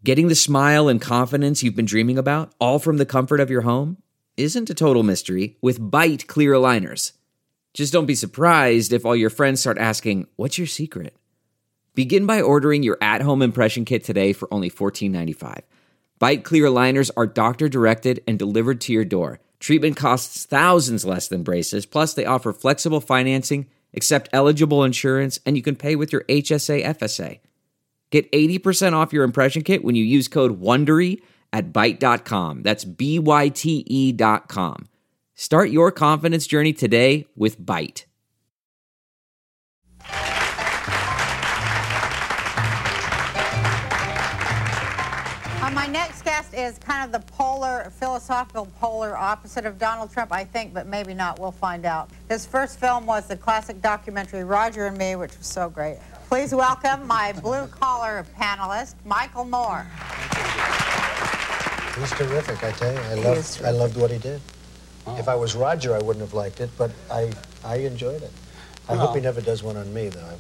Getting the smile and confidence you've been dreaming about, all from the comfort of your home, isn't a total mystery with Byte clear aligners. Just don't be surprised if all your friends start asking, "What's your secret?" Begin by ordering your at-home impression kit today for only $14.95. Byte clear aligners are doctor-directed and delivered to your door. Treatment costs thousands less than braces, plus they offer flexible financing, accept eligible insurance, and you can pay with your HSA FSA. Get 80% off your impression kit when you use code WONDERY at Byte.com. That's BYTE.com. Start your confidence journey today with Byte. My next guest is kind of the philosophical polar opposite of Donald Trump, I think, but maybe not. We'll find out. His first film was the classic documentary Roger and Me, which was so great. Please welcome my blue-collar panelist, Michael Moore. He's terrific, I tell you. I loved what he did. Oh. If I was Roger, I wouldn't have liked it, but I enjoyed it. I hope he never does one on me, though.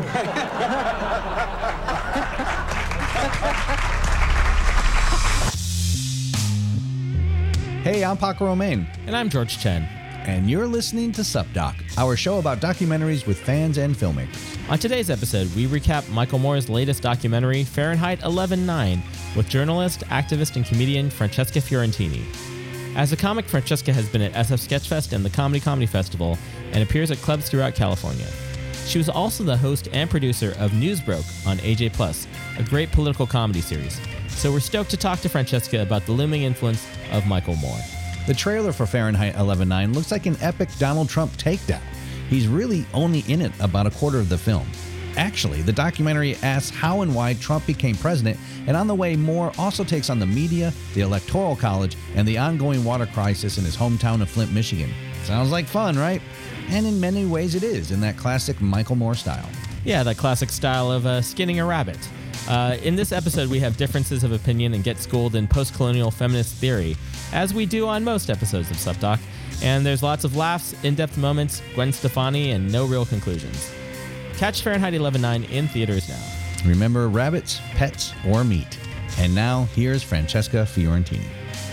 Hey, I'm Paco Romain. And I'm George Chen. And you're listening to SupDoc, our show about documentaries with fans and filmmakers. On today's episode, we recap Michael Moore's latest documentary, Fahrenheit 11/9, with journalist, activist, and comedian Francesca Fiorentini. As a comic, Francesca has been at SF Sketchfest and the Comedy Festival and appears at clubs throughout California. She was also the host and producer of Newsbroke on AJ+, a great political comedy series. So we're stoked to talk to Francesca about the looming influence of Michael Moore. The trailer for Fahrenheit 11/9 looks like an epic Donald Trump takedown. He's really only in it about a quarter of the film. Actually, the documentary asks how and why Trump became president, and on the way, Moore also takes on the media, the Electoral College, and the ongoing water crisis in his hometown of Flint, Michigan. Sounds like fun, right? And in many ways it is, in that classic Michael Moore style. Yeah, that classic style of skinning a rabbit. In this episode, we have differences of opinion and get schooled in post-colonial feminist theory, as we do on most episodes of SupDoc. And there's lots of laughs, in-depth moments, Gwen Stefani, and no real conclusions. Catch Fahrenheit 11/9 in theaters now. Remember, rabbits, pets, or meat. And now, here's Francesca Fiorentini.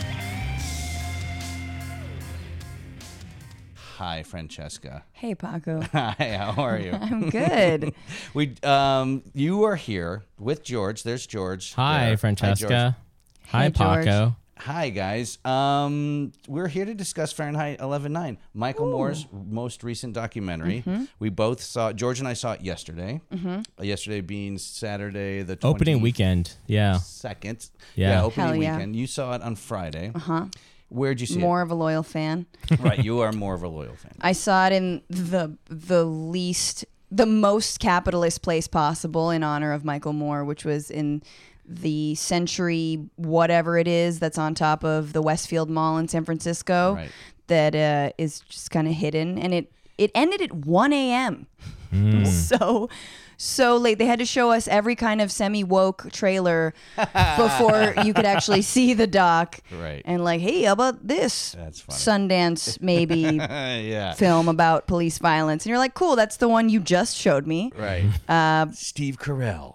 Hi, Francesca. Hey, Paco. Hi, how are you? I'm good. You are here with George. There's George. Hi, there. Francesca. Hi, Hey, George. Paco. Hi, guys. We're here to discuss Fahrenheit 11/9, Michael Moore's most recent documentary. Mm-hmm. We both saw it. George and I saw it yesterday. Mm-hmm. Yesterday being Saturday, the 22nd. Opening weekend. Yeah. Yeah, Hell yeah. weekend. You saw it on Friday. Uh-huh. Where'd you see More of a loyal fan. it? Right, you are more of a loyal fan. I saw it in the most capitalist place possible in honor of Michael Moore, which was in the Century whatever it is that's on top of the Westfield Mall in San Francisco. Right. That is just kind of hidden, and it ended at 1 a.m. So late. They had to show us every kind of semi-woke trailer before you could actually see the doc. Right. And like, hey, how about this That's funny. Sundance maybe Yeah. film about police violence? And you're like, cool, that's the one you just showed me. Right. Steve Carell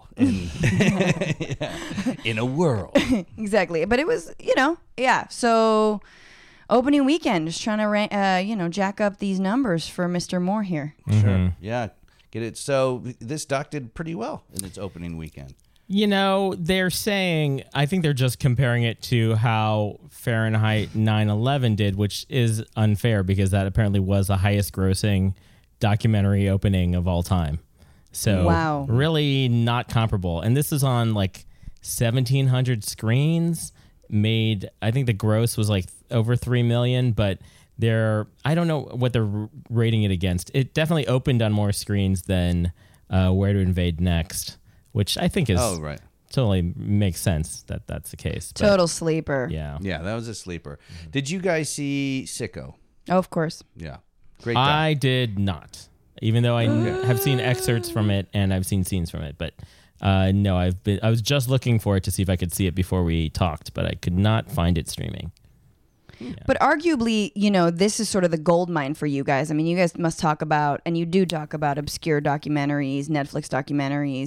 in a world. Exactly. But it was, so opening weekend, just trying to, jack up these numbers for Mr. Moore here. Sure. Yeah. Get it. So this doc did pretty well in its opening weekend. They're saying, I think they're just comparing it to how Fahrenheit 9/11 did, which is unfair because that apparently was the highest grossing documentary opening of all time. So wow. Really not comparable. And this is on like 1,700 screens, made, I think the gross was like over 3 million, but I don't know what they're rating it against. It definitely opened on more screens than Where to Invade Next, which I think is totally makes sense that that's the case. But, total sleeper. Yeah. Yeah, that was a sleeper. Did you guys see Sicko? Oh, of course. Yeah. Great. I did not, even though I have seen excerpts from it and I've seen scenes from it. But no, I was just looking for it to see if I could see it before we talked, but I could not find it streaming. Yeah. But arguably, this is sort of the gold mine for you guys. I mean, you guys must talk about, and you do talk about obscure documentaries, Netflix documentaries,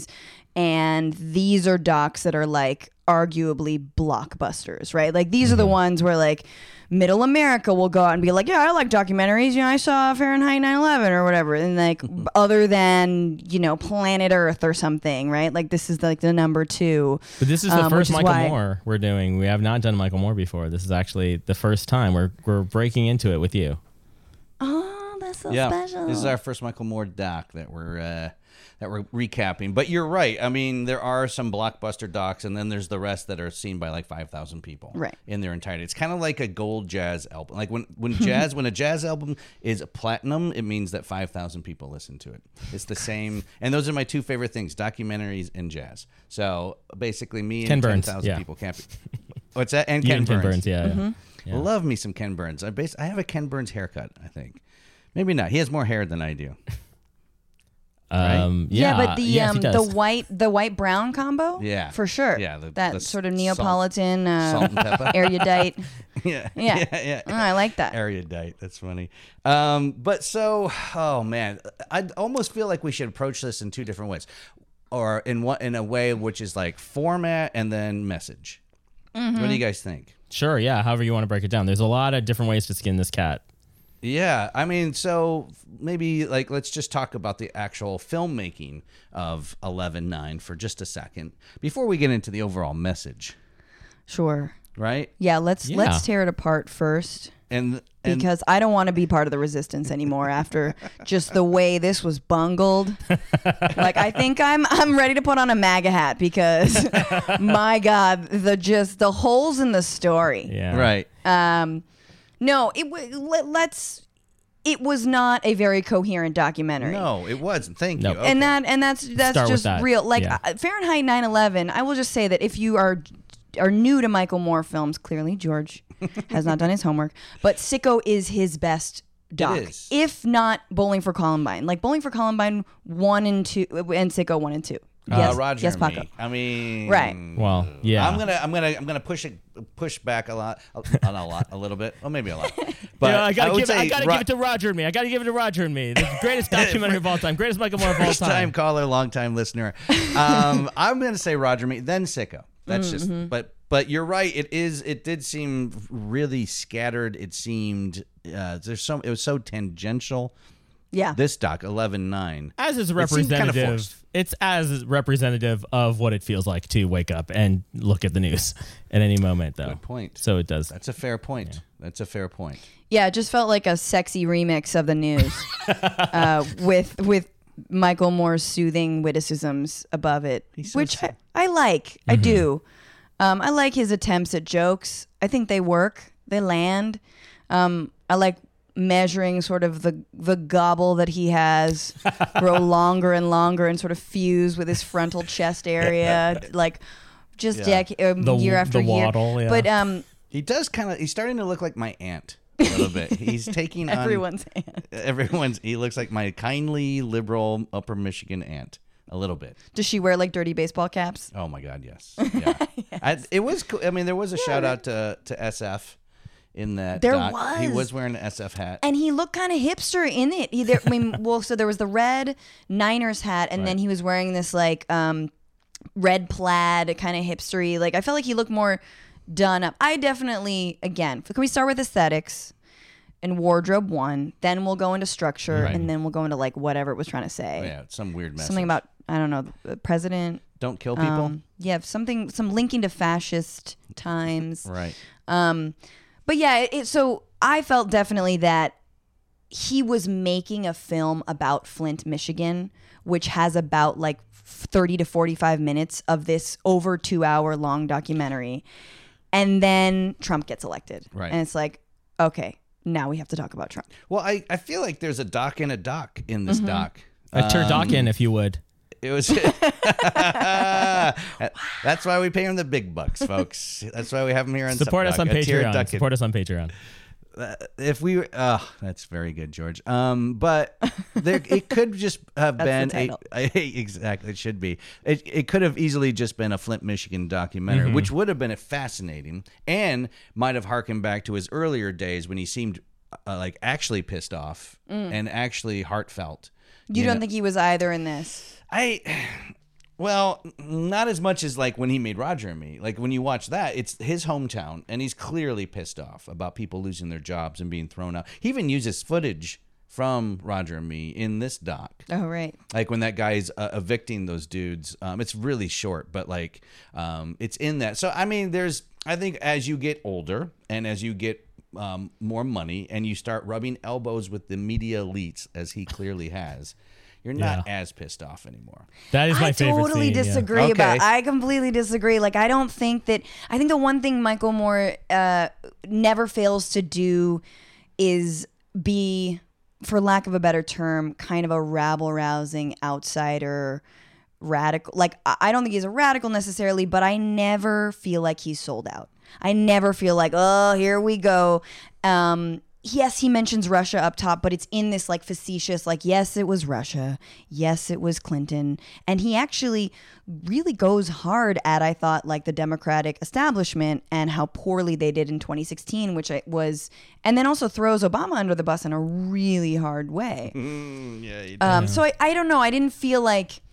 and these are docs that are like arguably blockbusters, right? Like these are the ones where like middle America will go out and be like, yeah, I like documentaries. You know, I saw Fahrenheit 9/11 or whatever. And like other than, you know, Planet Earth or something, right? Like this is like the number 2. But this is the first Michael Moore we're doing. We have not done Michael Moore before. This is actually the first time we're breaking into it with you. Oh, that's so special. This is our first Michael Moore doc that we're recapping. But you're right. I mean, there are some blockbuster docs, and then there's the rest that are seen by like 5,000 people in their entirety. It's kind of like a gold jazz album. Like when a jazz album is platinum, it means that 5,000 people listen to it. It's the same. And those are my 2 favorite things: documentaries and jazz. So basically, me and 10,000 people can't be. What's that? And Ken Burns. Yeah. Love me some Ken Burns. I have a Ken Burns haircut, I think. Maybe not. He has more hair than I do. Right? But the white brown combo, for sure. Yeah, that sort of Neapolitan salt and pepper, erudite. yeah. Oh, I like that. Erudite. That's funny. But so, oh man, I almost feel like we should approach this in 2 different ways, or in a way which is like format and then message. What do you guys think? Sure. Yeah. However you want to break it down. There's a lot of different ways to skin this cat. Yeah, I mean, so maybe like let's just talk about the actual filmmaking of 11/9 for just a second before we get into the overall message. Sure. Right? Yeah, let's tear it apart first. And because I don't want to be part of the resistance anymore after just the way this was bungled. Like I think I'm ready to put on a MAGA hat because my God, the holes in the story. Yeah. Right. No, it was not a very coherent documentary. No, it wasn't. Thank you. Okay. And that's just real. Like Fahrenheit 9/11. I will just say that if you are new to Michael Moore films, clearly George has not done his homework. But Sicko is his best doc, if not Bowling for Columbine. Like Bowling for Columbine 1 and 2, and Sicko 1 and 2. Yes, Roger. Yes, Paco. I mean, right. Well, yeah. I'm gonna push back a little bit. Well, maybe a lot. But I gotta give it to Roger and me. I gotta give it to Roger and me. The greatest documentary of all time. Greatest Michael Moore of all time. First time caller, long time listener. I'm gonna say Roger and me, then Sicko. That's just. But you're right. It did seem really scattered. It seemed it was so tangential. Yeah. This doc 11/9 as is representative. It's as representative of what it feels like to wake up and look at the news at any moment, though. Good point. So it does. That's a fair point. Yeah. That's a fair point. Yeah, it just felt like a sexy remix of the news with Michael Moore's soothing witticisms above it, which I like. I do. I like his attempts at jokes. I think they work. They land. I like measuring sort of the gobble that he has grow longer and longer and sort of fuse with his frontal chest area, like just year after year. Waddle, yeah. But he's starting to look like my aunt a little bit. He's taking everyone's aunt. He looks like my kindly liberal Upper Michigan aunt. A little bit. Does she wear like dirty baseball caps? Oh my God, yes. Yeah. Yes. It was cool. I mean, there was a shout out to SF. In that he was wearing an SF hat, and he looked kind of hipster in it. So there was the red Niners hat, and then he was wearing this like red plaid, kind of hipstery. Like I felt like he looked more done up. I definitely, again, can we start with aesthetics and wardrobe 1, then we'll go into structure, and then we'll go into like whatever it was trying to say. Oh, yeah, some weird message. Something about I don't know, the president. Don't kill people. Some linking to fascist times. Right. But yeah, so I felt definitely that he was making a film about Flint, Michigan, which has about like 30 to 45 minutes of this over 2-hour long documentary. And then Trump gets elected. Right. And it's like, okay, now we have to talk about Trump. Well, I feel like there's a doc in a doc in this doc. A turducken, if you would. It was. That's why we pay him the big bucks, folks. That's why we have him here on Support us on Patreon. Support us on Patreon. If we, that's very good, George. But it could just have been exactly. It should be. It could have easily just been a Flint, Michigan documentary, which would have been fascinating and might have harkened back to his earlier days when he seemed like actually pissed off and actually heartfelt. You don't think he was either in this? Well, not as much as like when he made Roger and Me. Like when you watch that, it's his hometown, and he's clearly pissed off about people losing their jobs and being thrown out. He even uses footage from Roger and Me in this doc. Oh, right. Like when that guy's evicting those dudes. It's really short, but like it's in that. So, I mean, I think as you get older and as you get more money and you start rubbing elbows with the media elites, as he clearly has, you're not as pissed off anymore. That is my favorite totally scene, disagree about. I completely disagree. Like, I don't think that. I think the one thing Michael Moore never fails to do is be, for lack of a better term, kind of a rabble-rousing outsider radical. Like, I don't think he's a radical necessarily, but I never feel like he's sold out. I never feel like, oh, here we go. Yes, he mentions Russia up top, but it's in this like facetious, like, yes, it was Russia. Yes, it was Clinton. And he actually really goes hard at, I thought, like the Democratic establishment and how poorly they did in 2016, which it was, and then also throws Obama under the bus in a really hard way. Yeah, he did. So I don't know. I didn't feel like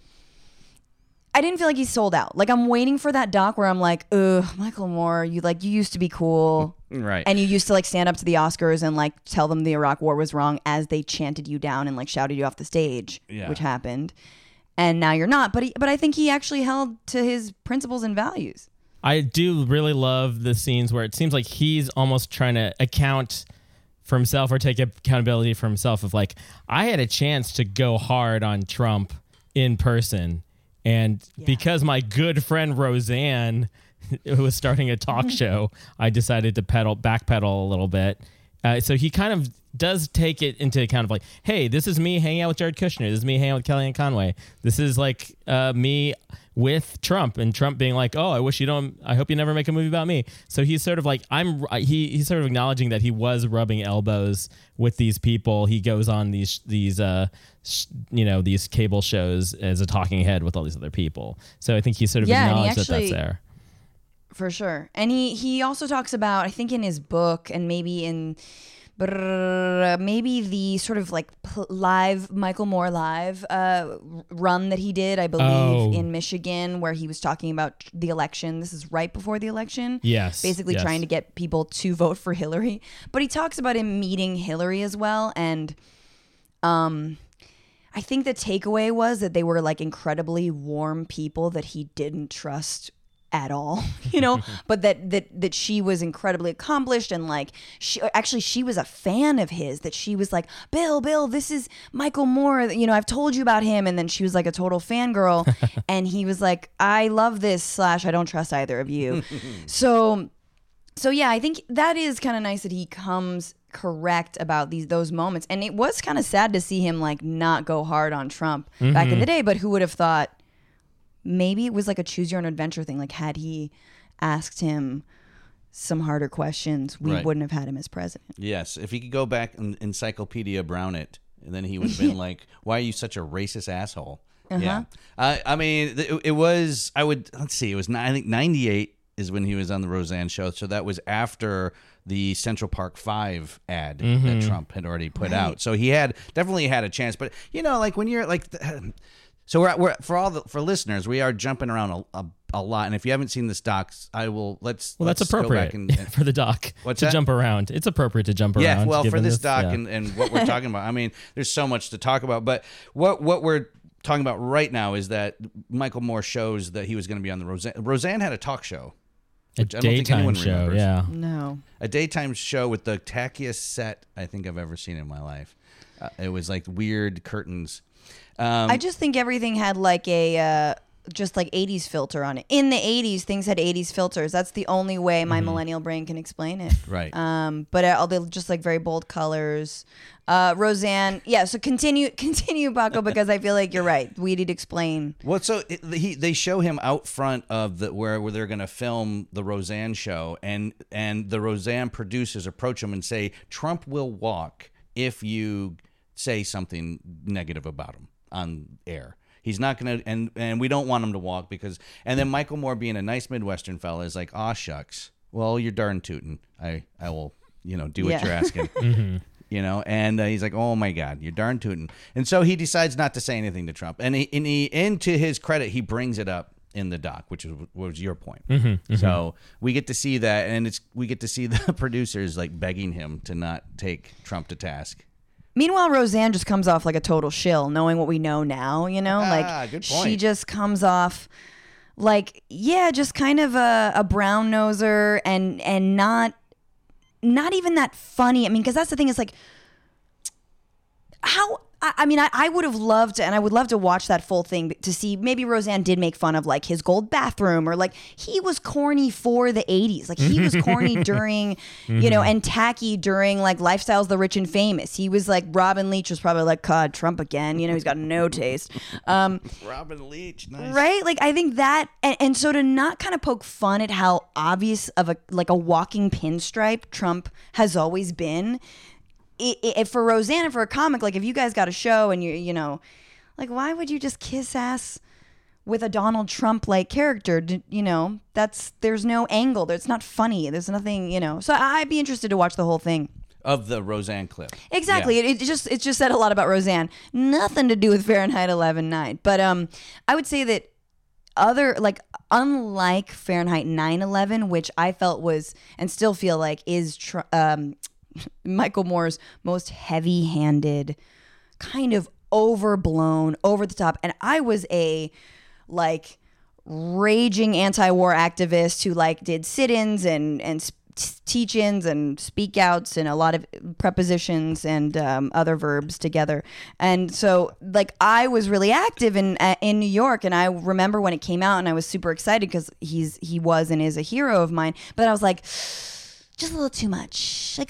he's sold out. Like, I'm waiting for that doc where I'm like, ugh, Michael Moore, you used to be cool. Right. And you used to like stand up to the Oscars and like tell them the Iraq War was wrong as they chanted you down and like shouted you off the stage, which happened. And now you're not. But I think he actually held to his principles and values. I do really love the scenes where it seems like he's almost trying to account for himself or take accountability for himself of like, I had a chance to go hard on Trump in person. And because my good friend Roseanne was starting a talk show, I decided to backpedal a little bit. So he kind of does take it into account of like, hey, this is me hanging out with Jared Kushner. This is me hanging out with Kellyanne Conway. This is like me with Trump, and Trump being like, oh, I hope you never make a movie about me. So he's sort of like, he's sort of acknowledging that he was rubbing elbows with these people. He goes on these cable shows as a talking head with all these other people. So I think he sort of acknowledged that that's there. For sure. And he also talks about, I think in his book and maybe the sort of like live Michael Moore live run that he did, I believe, in Michigan, where he was talking about the election. This is right before the election. Yes. Basically trying to get people to vote for Hillary. But he talks about him meeting Hillary as well. And I think the takeaway was that they were like incredibly warm people that he didn't trust at all, but that she was incredibly accomplished, and like she was a fan of his, that she was like, Bill, this is Michael Moore, I've told you about him. And then she was like a total fangirl. And he was like, I love this / I don't trust either of you. So yeah, I think that is kind of nice that he comes correct about those moments. And it was kind of sad to see him like not go hard on Trump back in the day, but who would have thought maybe it was like a choose your own adventure thing. Like, had he asked him some harder questions, we wouldn't have had him as president. Yes. If he could go back and Encyclopedia Brown it, and then he would have been like, why are you such a racist asshole? Yeah. I mean, it was, let's see, it was, I think 98 is when he was on the Roseanne show. So that was after the Central Park 5 ad that Trump had already put out. So he definitely had a chance. But, like when you're like... So we're for listeners, we are jumping around a lot, and if you haven't seen this doc, let's that's appropriate go back and for the doc to jump around. It's appropriate to jump around. Yeah, well, for this doc and what we're talking about, I mean, there's so much to talk about. But what we're talking about right now is that Michael Moore shows that he was going to be on the Roseanne. Roseanne had a talk show, which I don't think anyone remembers. Yeah, no, a daytime show with the tackiest set I think I've ever seen in my life. It was like weird curtains. I just think everything had like a just like 80s filter on it. In the 80s, things had 80s filters. That's the only way my millennial brain can explain it. Right. But they're just like very bold colors. Roseanne, yeah. So continue, Paco, because I feel like you're right. We need to explain. Well, so they show him out front of where they're going to film the Roseanne show, and the Roseanne producers approach him and say, Trump will walk if you say something negative about him on air. He's not going to, and we don't want him to walk because, and then Michael Moore, being a nice Midwestern fella, is like, aw, shucks. Well, you're darn tootin'. I will, do what you're asking. and he's like, oh my God, you're darn tootin'. And so he decides not to say anything to Trump. And and to his credit, he brings it up in the doc, which was your point. So we get to see that, and we get to see the producers like begging him to not take Trump to task. Meanwhile, Roseanne just comes off like a total shill, knowing what we know now, Good point. She just comes off like, just kind of a brown noser and not even that funny. I mean, because that's the thing is like, how... I would have loved, and I would love to watch that full thing to see maybe Roseanne did make fun of like his gold bathroom, or like he was corny for the 80s. Like he was corny during, and tacky during like Lifestyles the Rich and Famous. He was like, Robin Leach was probably like, God, Trump again. He's got no taste. Robin Leach, nice. Right? Like I think that, and so to not kind of poke fun at how obvious of a walking pinstripe Trump has always been. For Roseanne and for a comic, like if you guys got a show and like why would you just kiss ass with a Donald Trump like character? There's no angle. It's not funny. There's nothing. So I'd be interested to watch the whole thing of the Roseanne clip. Exactly. Yeah. It just said a lot about Roseanne. Nothing to do with Fahrenheit 11/9. But I would say that unlike Fahrenheit 9/11, which I felt was and still feel like is Michael Moore's most heavy-handed, kind of overblown, over the top. And I was a raging anti-war activist who did sit-ins and teach-ins and speak-outs and a lot of prepositions and other verbs together. And so I was really active in New York, and I remember when it came out and I was super excited because he was and is a hero of mine. But I was like, just a little too much,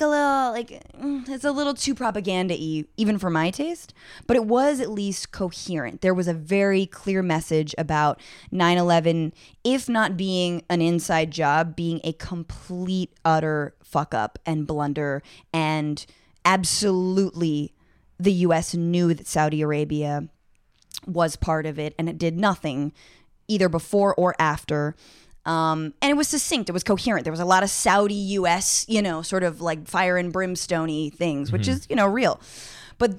it's a little too propaganda-y, even for my taste, but it was at least coherent. There was a very clear message about 9/11, if not being an inside job, being a complete, utter fuck up and blunder, and absolutely the U.S. knew that Saudi Arabia was part of it, and it did nothing either before or after. And it was succinct. It was coherent. There was a lot of Saudi U.S., sort of like fire and brimstone-y things, which is, real. But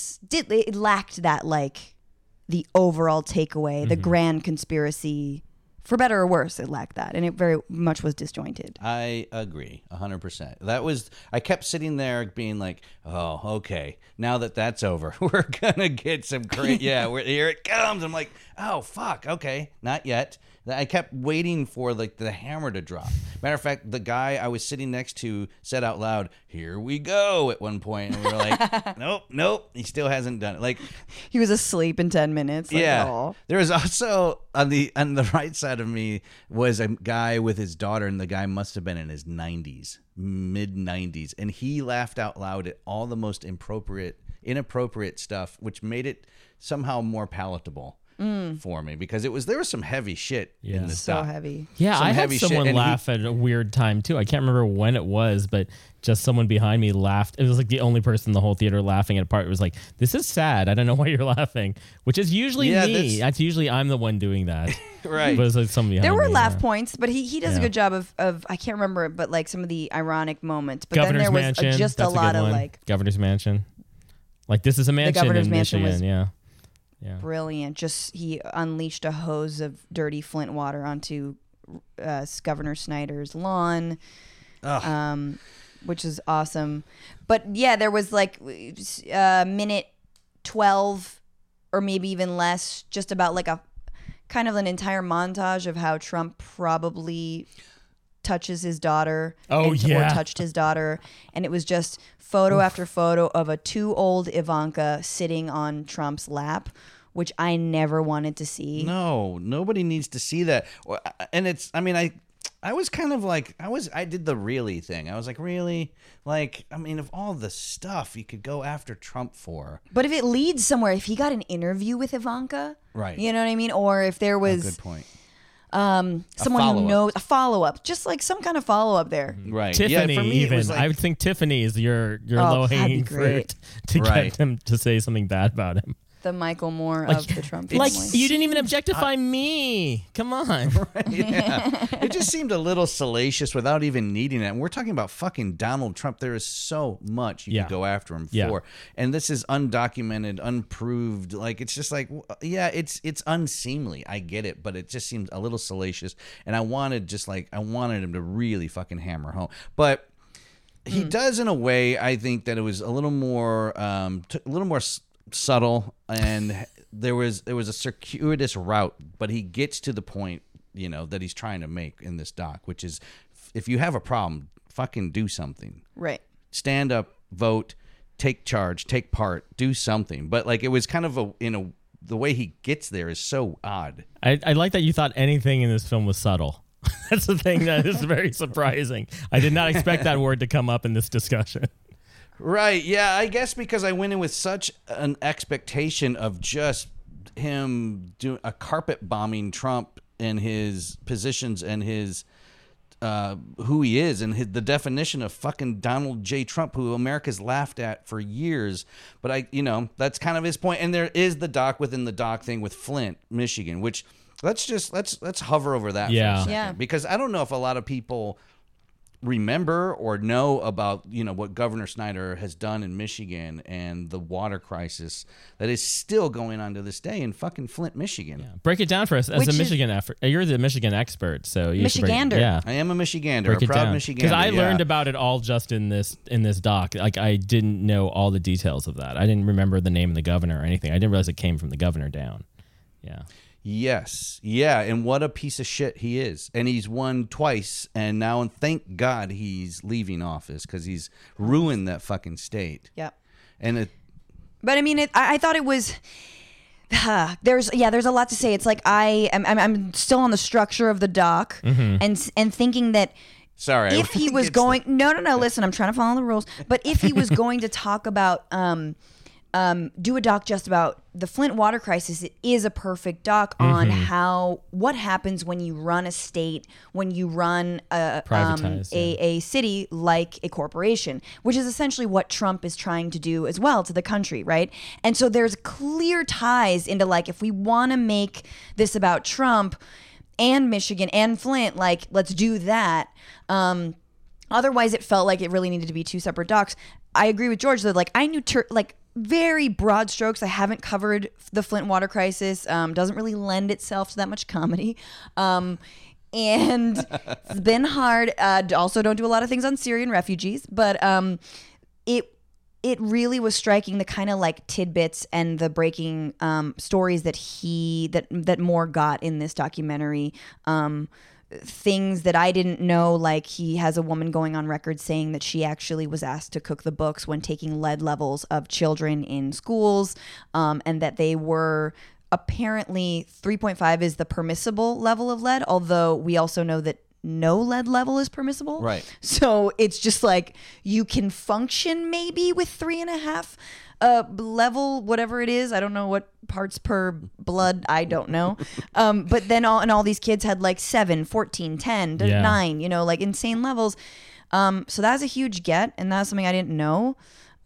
it lacked that, the overall takeaway, the grand conspiracy. For better or worse, it lacked that. And it very much was disjointed. I agree, 100%. I kept sitting there being like, oh, okay, now that's over, we're going to get some great, here it comes. I'm like, oh, fuck, okay, not yet. I kept waiting for the hammer to drop. Matter of fact, the guy I was sitting next to said out loud, "Here we go," at one point, and we were like, "Nope, he still hasn't done it." He was asleep in 10 minutes. Yeah. There was also on the right side of me was a guy with his daughter, and the guy must have been in his 90s, mid 90s, and he laughed out loud at all the most inappropriate stuff, which made it somehow more palatable. For me, because there was some heavy shit in this so doc. Heavy. Yeah, I had someone laugh at a weird time too. I can't remember when it was, but just someone behind me laughed. It was the only person in the whole theater laughing at a part. It was like, this is sad. I don't know why you're laughing, which is usually me. That's usually I'm the one doing that. Right. But it was somebody behind there were me, laugh points, but he does a good job of I can't remember it, but some of the ironic moments. But Governor's then there was Mansion, just a lot of Governor's Mansion. This is a mansion Governor's in Mansion Michigan, was Yeah. Brilliant. Just he unleashed a hose of dirty Flint water onto Governor Snyder's lawn, which is awesome. But yeah, there was minute 12 or maybe even less, just about a kind of an entire montage of how Trump probably touches his daughter or touched his daughter, and it was just photo after photo of a too old Ivanka sitting on Trump's lap, which I never wanted to see. No, nobody needs to see that. And I was kind of I did the really thing. I was like, really? Of all the stuff you could go after Trump for. But if it leads somewhere, if he got an interview with Ivanka, right? You know what I mean? Or if there was good point. Someone who knows a follow-up, just some kind of follow-up there. Right. Tiffany, for me, even. I would think Tiffany is your low-hanging fruit to get him to say something bad about him. the Michael Moore of the Trump family. Like, you didn't even objectify me. Come on. Right, yeah. It just seemed a little salacious without even needing it. And we're talking about fucking Donald Trump. There is so much you could go after him for. And this is undocumented, unproved. Like, it's just like, yeah, it's unseemly. I get it. But it just seems a little salacious. And I wanted him to really fucking hammer home. But he does in a way. I think that it was a little more, subtle, and there was a circuitous route, but he gets to the point, that he's trying to make in this doc, which is, if you have a problem, fucking do something. Right. Stand up, vote, take charge, take part, do something. But like, it was kind of the way he gets there is so odd. I like that you thought anything in this film was subtle. That's the thing that is very surprising. I did not expect that word to come up in this discussion. Right, yeah, I guess because I went in with such an expectation of just him doing a carpet bombing Trump and his positions and his who he is and the definition of fucking Donald J. Trump, who America's laughed at for years. But that's kind of his point. And there is the doc within the doc thing with Flint, Michigan, which let's hover over that for a second. Because I don't know if a lot of people remember or know about what Governor Snyder has done in Michigan and the water crisis that is still going on to this day in fucking Flint, Michigan. Yeah. Break it down for us as a Michigan effort. You're the Michigan expert, so you Michigander. I am a Michigander, a proud Michigander. Because I learned about it all just in this doc. Like, I didn't know all the details of that. I didn't remember the name of the governor or anything. I didn't realize it came from the governor down. Yeah. Yes. Yeah. And what a piece of shit he is. And he's won twice. And now, and thank God he's leaving office, because he's ruined that fucking state. Yep. But I mean, I thought it was. There's a lot to say. It's like I'm still on the structure of the doc, and thinking that. Sorry. If he was going, no. Listen, I'm trying to follow the rules. But if he was going to talk about. Do a doc just about the Flint water crisis, it is a perfect doc on what happens when you run a state, when you run a city like a corporation, which is essentially what Trump is trying to do as well to the country, right? And so there's clear ties into, like, if we want to make this about Trump and Michigan and Flint, like, let's do that. Otherwise, it felt like it really needed to be two separate docs. I agree with George that, like, I knew very broad strokes. I haven't covered the Flint water crisis. Doesn't really lend itself to that much comedy. And it's been hard. Also, don't do a lot of things on Syrian refugees. But it really was striking, the kind of like tidbits and the breaking stories that Moore got in this documentary. Things that I didn't know, like he has a woman going on record saying that she actually was asked to cook the books when taking lead levels of children in schools, and that they were apparently 3.5 is the permissible level of lead, although we also know that no lead level is permissible. Right. So it's just like you can function maybe with 3.5 level, whatever it is. I don't know what parts per blood. I don't know. But then all these kids had like 7, 14, 10, 9, like insane levels. So that's a huge get. And that's something I didn't know.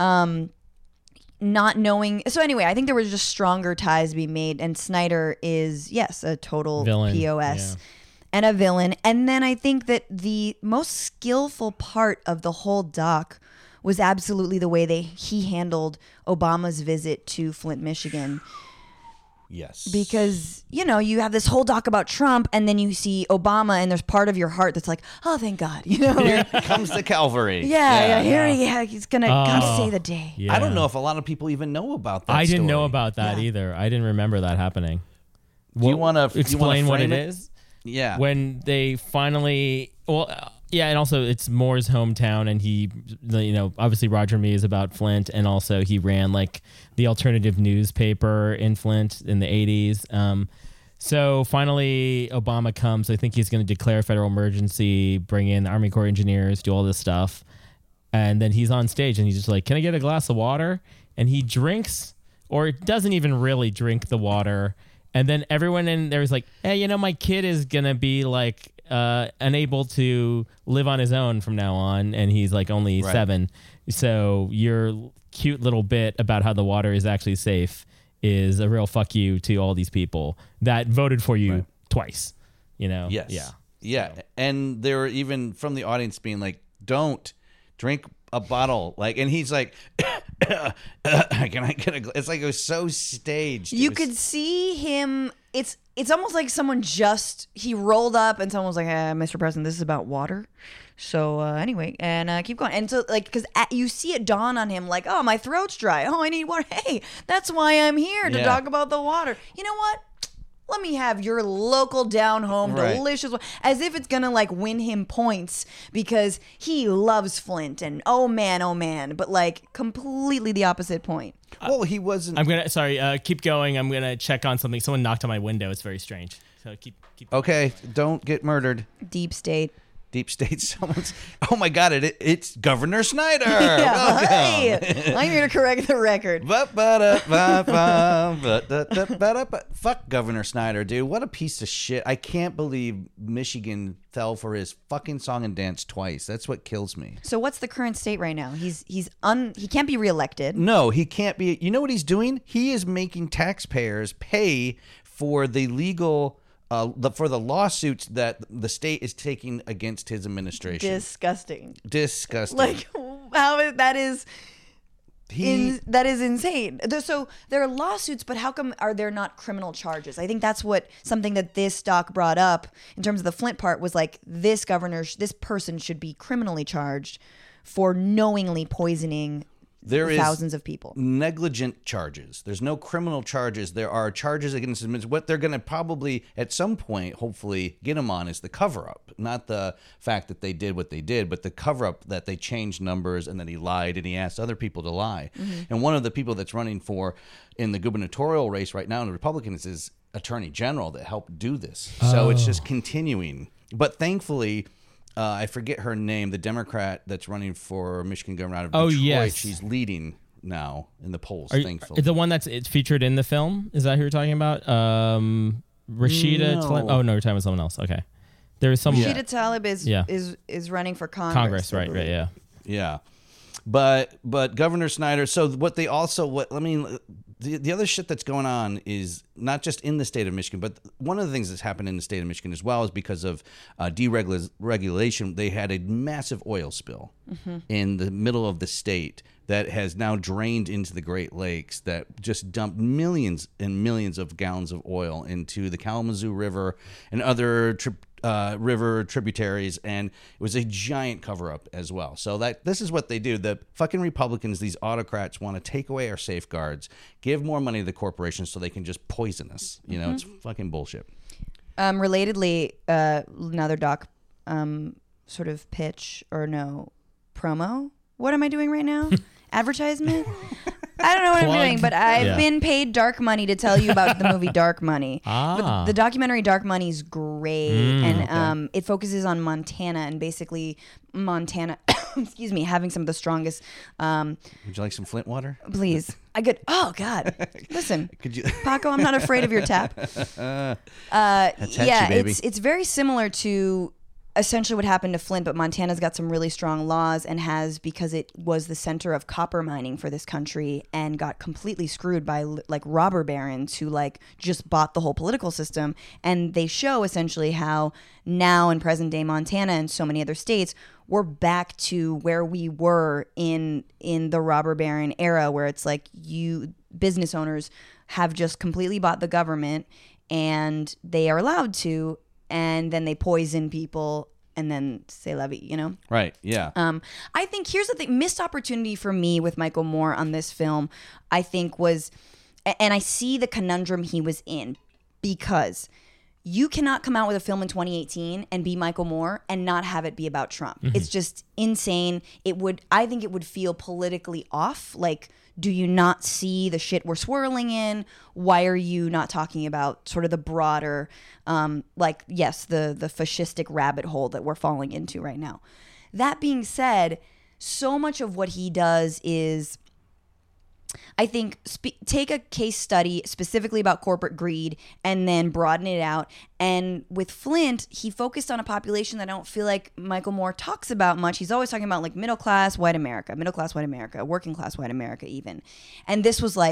Not knowing. So anyway, I think there was just stronger ties to be made. And Snyder is, yes, a total villain. POS. Yeah. And a villain. And then I think that the most skillful part of the whole doc was absolutely the way he handled Obama's visit to Flint, Michigan. Yes. Because, you have this whole doc about Trump, and then you see Obama, and there's part of your heart that's like, oh, thank God. Here comes the cavalry. He's going to come save the day. Yeah. I don't know if a lot of people even know about that I didn't know about that either. I didn't remember that happening. Do you want to explain what it is? Yeah. When they finally... and also it's Moore's hometown, and he, obviously Roger Me is about Flint, and also he ran like the alternative newspaper in Flint in the 80s. So finally Obama comes. I think he's going to declare a federal emergency, bring in the Army Corps of Engineers, do all this stuff. And then he's on stage and he's just like, can I get a glass of water? And he drinks, or doesn't even really drink the water. And then everyone in there is like, hey, my kid is going to be like, unable to live on his own from now on, and he's like only 7. So your cute little bit about how the water is actually safe is a real fuck you to all these people that voted for you twice. You know? Yes. Yeah. Yeah. So. And there were even from the audience being like, don't drink a bottle. Like, and he's like, can I get a It's like it was so staged. You could see him. It's almost like someone he rolled up and someone was like, Mr. President, this is about water. So anyway, and keep going. And so like, because you see it dawn on him like, oh, my throat's dry. Oh, I need water. Hey, that's why I'm here to talk about the water. You know what? Let me have your local down home delicious one. As if it's gonna like win him points because he loves Flint and oh man, but like completely the opposite point. Well, he wasn't. Keep going. I'm gonna check on something. Someone knocked on my window. It's very strange. So keep. Okay, don't get murdered. Deep state. Someone's. Oh my God! It's Governor Snyder. Hey, I'm here to correct the record. Fuck Governor Snyder, dude. What a piece of shit! I can't believe Michigan fell for his fucking song and dance twice. That's what kills me. So what's the current state right now? He can't be reelected. No, he can't be. You know what he's doing? He is making taxpayers pay for the legal. For the lawsuits that the state is taking against his administration. Disgusting. Like how that is insane. So there are lawsuits, but how come are there not criminal charges? I think that's something that this doc brought up in terms of the Flint part was like this person should be criminally charged for knowingly poisoning thousands of people. Negligent charges. There's no criminal charges. There are charges against him. What they're going to probably at some point, hopefully, get him on is the cover-up. Not the fact that they did what they did, but the cover-up that they changed numbers and that he lied and he asked other people to lie. Mm-hmm. And one of the people that's running in the gubernatorial race right now in the Republicans is Attorney General that helped do this. So it's just continuing. But thankfully... I forget her name, the Democrat that's running for Michigan governor out of Detroit. Yes. She's leading now in the polls, thankfully. The one it's featured in the film? Is that who you're talking about? Rashida Tlaib? Oh, no, you're talking about someone else. Okay. There is some... Rashida Tlaib is running for Congress. Right, yeah. Yeah. But Governor Snyder, so what they also... The other shit that's going on is not just in the state of Michigan, but one of the things that's happened in the state of Michigan as well is because of deregulation. They had a massive oil spill in the middle of the state that has now drained into the Great Lakes that just dumped millions and millions of gallons of oil into the Kalamazoo River and other river tributaries, and it was a giant cover-up as well. So this is what they do. The fucking Republicans, these autocrats, want to take away our safeguards, give more money to the corporations so they can just poison us. You know, it's fucking bullshit. Relatedly, another doc sort of pitch or no promo. What am I doing right now? Advertisement? I don't know what I'm doing, but I've been paid dark money to tell you about the movie Dark Money. But the documentary Dark Money is great, and it focuses on Montana and basically Montana, excuse me, having some of the strongest. Would you like some Flint water? Please. I could. Oh God! Listen, Paco, I'm not afraid of your tap. It's very similar to essentially what happened to Flint, but Montana's got some really strong laws and has, because it was the center of copper mining for this country and got completely screwed by like robber barons who like just bought the whole political system. And they show essentially how now in present day Montana and so many other states, we're back to where we were in the robber baron era, where it's like business owners have just completely bought the government and they are allowed to, and then they poison people and then say levy, you know? Right, yeah. I think here's the thing, missed opportunity for me with Michael Moore on this film, I think was, and I see the conundrum he was in, because you cannot come out with a film in 2018 and be Michael Moore and not have it be about Trump. Mm-hmm. It's just insane. I think it would feel politically off. Like, do you not see the shit we're swirling in? Why are you not talking about sort of the broader, the fascistic rabbit hole that we're falling into right now? That being said, so much of what he does is, I think, take a case study specifically about corporate greed and then broaden it out. And with Flint, he focused on a population that I don't feel like Michael Moore talks about much. He's always talking about like middle class white America, working class white America even. And this was like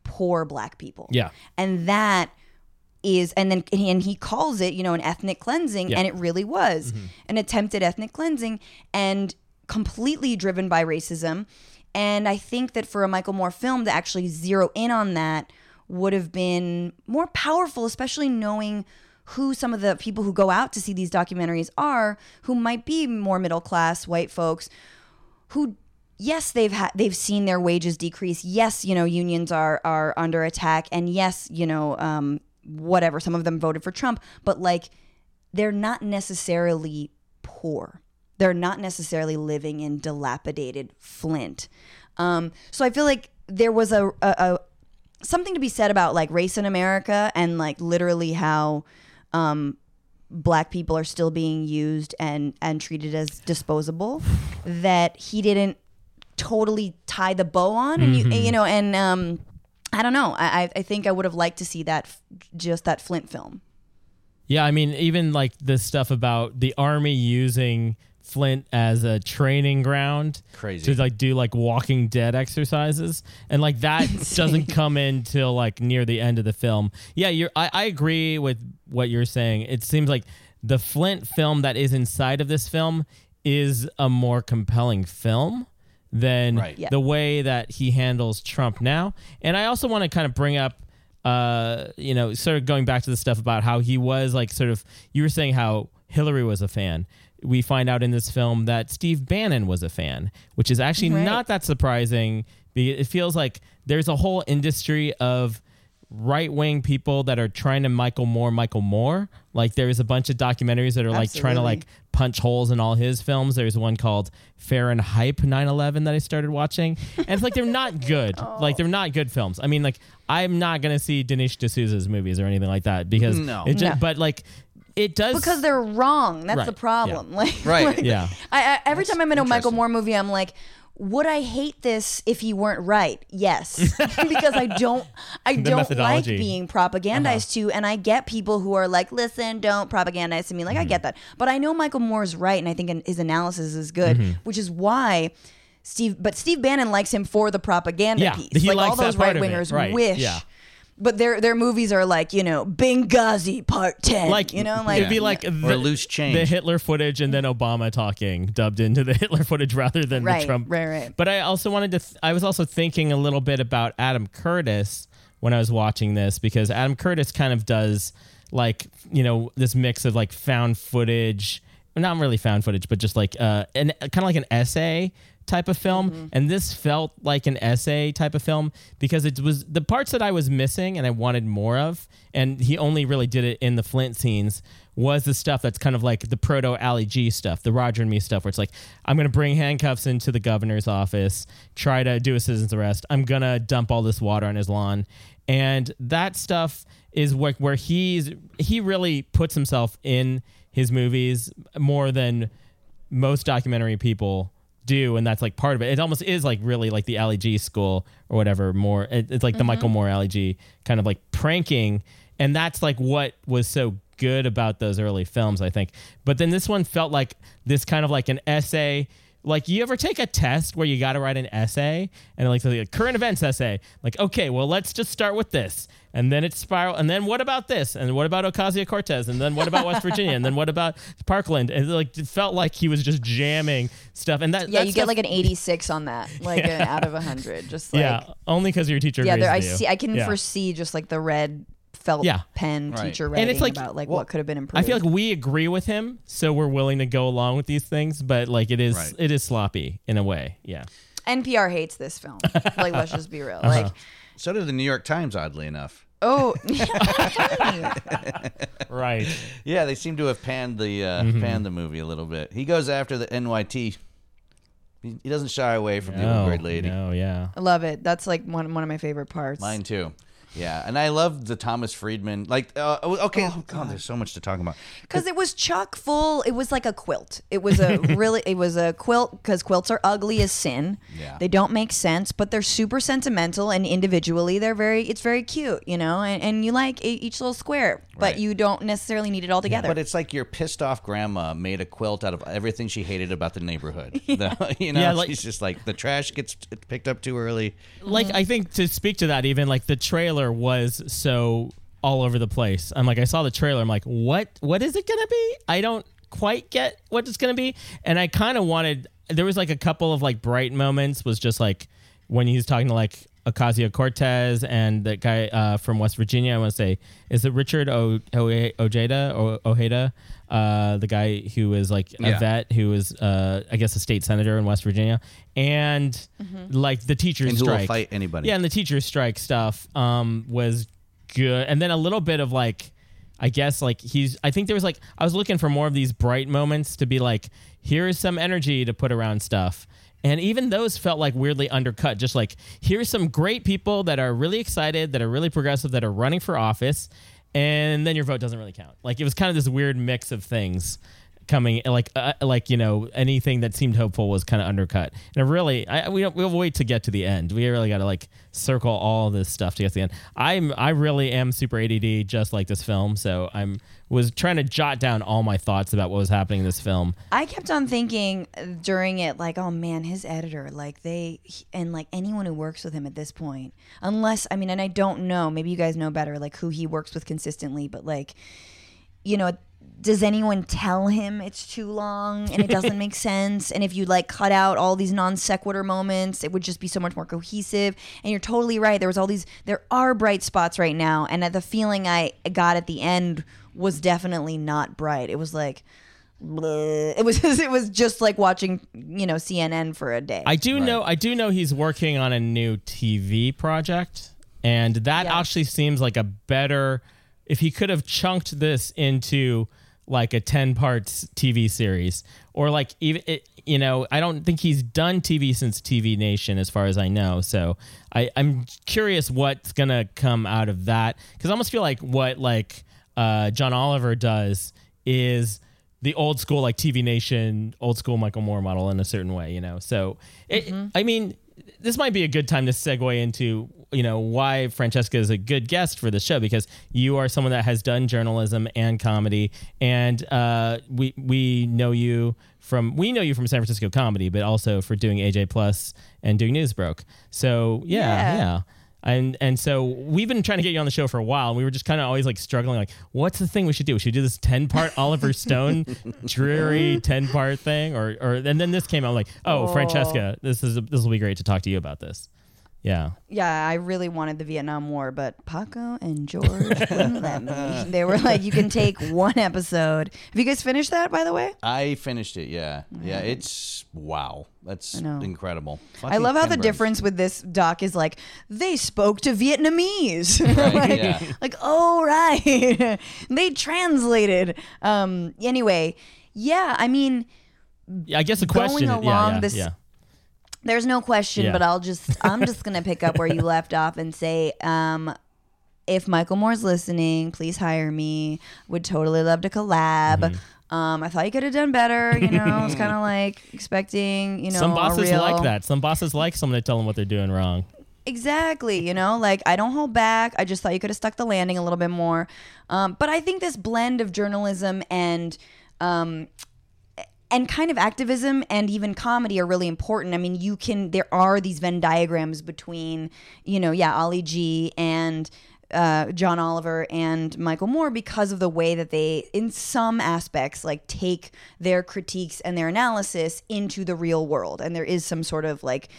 poor black people. Yeah. And that is, and he calls it, an ethnic cleansing, and it really was an attempted ethnic cleansing and completely driven by racism. And I think that for a Michael Moore film to actually zero in on that would have been more powerful, especially knowing who some of the people who go out to see these documentaries are, who might be more middle class white folks who, yes, they've seen their wages decrease. Yes, unions are under attack, and yes, whatever, some of them voted for Trump, but like they're not necessarily poor. They're not necessarily living in dilapidated Flint. So I feel like there was a something to be said about like race in America and like literally how black people are still being used and treated as disposable, that he didn't totally tie the bow on. And I don't know. I think I would have liked to see that Flint film. Yeah, I mean, even like the stuff about the Army using Flint as a training ground, crazy, to like do like Walking Dead exercises, and like that doesn't come in till like near the end of the film. Yeah, I agree with what you're saying. It seems like the Flint film that is inside of this film is a more compelling film than the way that he handles Trump now. And I also want to kind of bring up, sort of going back to the stuff about how he was like sort of, you were saying how Hillary was a fan. We find out in this film that Steve Bannon was a fan, which is actually not that surprising. It feels like there's a whole industry of right-wing people that are trying to Michael Moore. Like there's a bunch of documentaries that are like trying to like punch holes in all his films. There's one called Fahrenheit 9/11 that I started watching, and it's like they're not good. Like they're not good films. I mean, like I'm not gonna see Dinesh D'Souza's movies or anything like that because but like it does because they're wrong. That's the problem. Yeah. Like, every time I'm in a Michael Moore movie, I'm like, would I hate this if he weren't right? Yes, because I don't like being propagandized to, and I get people who are like, listen, don't propagandize to me. Like I get that, but I know Michael Moore's right, and I think his analysis is good, which is why Steve Bannon likes him for the propaganda piece. He like likes all those right wingers wish. Yeah. But their movies are like, Benghazi Part 10. Like, it'd be like or loose change. The Hitler footage and then Obama talking dubbed into the Hitler footage rather than the Trump. Right. But I also I was also thinking a little bit about Adam Curtis when I was watching this, because Adam Curtis kind of does like, this mix of like found footage, not really found footage, but just like kind of like an essay type of film, and this felt like an essay type of film because it was the parts that I was missing and I wanted more of, and he only really did it in the Flint scenes, was the stuff that's kind of like the proto Ali G stuff, the Roger and Me stuff, where it's like, I'm going to bring handcuffs into the governor's office, try to do a citizen's arrest, I'm going to dump all this water on his lawn, and that stuff is where he really puts himself in his movies more than most documentary people do, and that's like part of it. It almost is like really like the Ali G school or whatever. More, it's like the Michael Moore Ali G kind of like pranking, and that's like what was so good about those early films, I think. But then this one felt like this kind of like an essay. Like, you ever take a test where you got to write an essay and like a current events essay? Like, okay, well, let's just start with this. And then it spiral. And then what about this? And what about Ocasio-Cortez? And then what about West Virginia? And then what about Parkland? And it felt like he was just jamming stuff. And that you get like an 86 on that, like an out of 100. Just like, only because your teacher agrees with you. I can foresee just like the red felt pen teacher writing, and it's like, about like what could have been improved. I feel like we agree with him, so we're willing to go along with these things, but like it is sloppy in a way. Yeah. NPR hates this film. Like, let's just be real. Like, so did the New York Times, oddly enough. Oh, right. Yeah, they seem to have panned the movie a little bit. He goes after the NYT. He doesn't shy away from the old grade lady. No, yeah. I love it. That's like one of my favorite parts. Mine too. Yeah, and I love the Thomas Friedman. Like, there's so much to talk about. Because it was chock full. It was like a quilt. It was a quilt, because quilts are ugly as sin. Yeah. They don't make sense, but they're super sentimental, and individually it's very cute, and you like each little square, but you don't necessarily need it all together. But it's like your pissed off grandma made a quilt out of everything she hated about the neighborhood. She's just like, the trash gets picked up too early. Like, I think to speak to that, even like the trailer was so all over the place. I'm like, I saw the trailer. I'm like, what is it going to be? I don't quite get what it's going to be. And I kind of wanted, there was like a couple of like bright moments, was just like when he's talking to like Ocasio-Cortez and that guy from West Virginia. I want to say, is it Richard Ojeda? The guy who is like a vet, who is I guess a state senator in West Virginia, and like the teachers and strike. Who will fight anybody? Yeah, and the teachers strike stuff was good, and then a little bit of like, I guess like I think there was like, I was looking for more of these bright moments to be like, here's some energy to put around stuff. And even those felt like weirdly undercut. Just like, here's some great people that are really excited, that are really progressive, that are running for office, and then your vote doesn't really count. Like, it was kind of this weird mix of things coming, like anything that seemed hopeful was kind of undercut. And we'll wait to get to the end. We really got to like circle all this stuff to get to the end. I really am super ADD, just like this film. So was trying to jot down all my thoughts about what was happening in this film. I kept on thinking during it, like, oh man, his editor, like and like anyone who works with him at this point, unless, I mean, and I don't know, maybe you guys know better, like who he works with consistently, but like, does anyone tell him it's too long and it doesn't make sense? And if you like cut out all these non sequitur moments, it would just be so much more cohesive. And you're totally right. There are bright spots right now. And the feeling I got at the end was definitely not bright. It was like, bleh. It was just like watching, CNN for a day. I do know he's working on a new TV project, and that actually seems like a better, if he could have chunked this into like a 10-part TV series, or like even I don't think he's done TV since TV Nation, as far as I know. So I'm curious what's gonna come out of that, because I almost feel like what like John Oliver does is the old school like TV Nation, old school Michael Moore model in a certain way, So I mean, this might be a good time to segue into why Francesca is a good guest for the show, because you are someone that has done journalism and comedy, and we know you from San Francisco Comedy, but also for doing AJ Plus and doing Newsbroke. So yeah. And so we've been trying to get you on the show for a while, and we were just kind of always like struggling, like, what's the thing we should do? Should we do this 10-part Oliver Stone dreary 10-part thing, or and then this came out like, Francesca, this will be great to talk to you about this. Yeah. Yeah, I really wanted the Vietnam War, but Paco and George wouldn't let me. They were like, you can take one episode. Have you guys finished that, by the way? I finished it, yeah. Yeah, it's, wow. That's incredible. I love how the difference with this doc is like, they spoke to Vietnamese. Right, like, oh, right. They translated. Anyway, yeah, I mean, I guess the question, there's no question, but I'm just going to pick up where you left off and say, if Michael Moore's listening, please hire me. Would totally love to collab. Mm-hmm. I thought you could have done better. I was kind of like expecting, some bosses like that. Some bosses like someone to tell them what they're doing wrong. Exactly. Like, I don't hold back. I just thought you could have stuck the landing a little bit more. But I think this blend of journalism and kind of activism and even comedy are really important. I mean, there are these Venn diagrams between, Ali G and John Oliver and Michael Moore, because of the way that they, in some aspects, like take their critiques and their analysis into the real world. And there is some sort of like,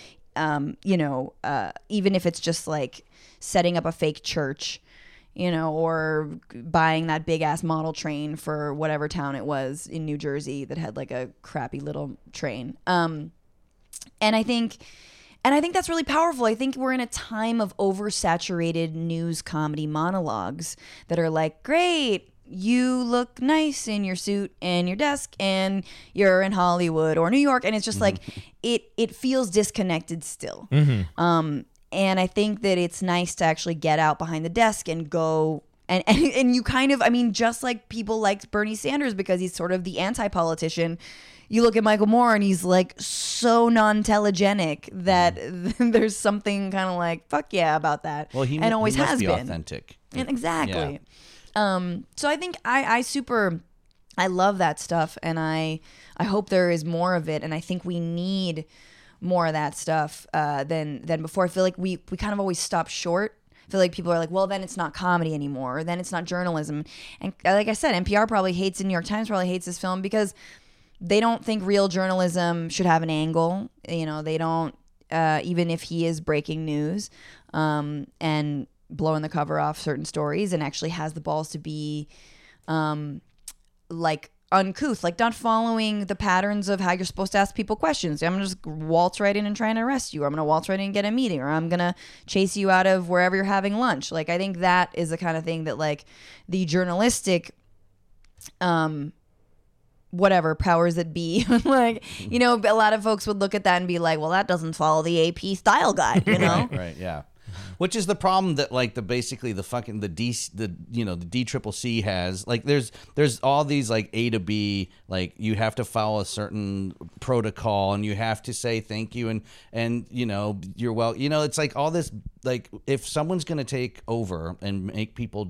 even if it's just like setting up a fake church, or buying that big ass model train for whatever town it was in New Jersey that had like a crappy little train. And I think that's really powerful. I think we're in a time of oversaturated news comedy monologues that are like, great, you look nice in your suit and your desk and you're in Hollywood or New York. And it's just like, it feels disconnected still. Mm-hmm. I think that it's nice to actually get out behind the desk and go and you kind of, I mean, just like people liked Bernie Sanders because he's sort of the anti-politician. You look at Michael Moore and he's like so non-telegenic that there's something kind of like, fuck yeah about that. Well, he always must has be been authentic. And exactly. Yeah. So I think I love that stuff, and I hope there is more of it, and I think we need more of that stuff than before. I feel like we kind of always stop short. I feel like people are like, well, then it's not comedy anymore, or then it's not journalism. And like I said, NPR probably hates it, New York Times probably hates this film because they don't think real journalism should have an angle. You know, they don't, even if he is breaking news and blowing the cover off certain stories and actually has the balls to be like uncouth, like not following the patterns of how you're supposed to ask people questions. I'm gonna just waltz right in and try and arrest you, or I'm gonna waltz right in and get a meeting, or I'm gonna chase you out of wherever you're having lunch. Like, I think that is the kind of thing that like the journalistic whatever powers that be, like, you know, a lot of folks would look at that and be like, well, that doesn't follow the AP style guide, you know? Right, yeah. Which is the problem that like the DCCC has. Like there's all these like A to B, like you have to follow a certain protocol and you have to say thank you and you know you're well, you know, it's like all this, like if someone's going to take over and make people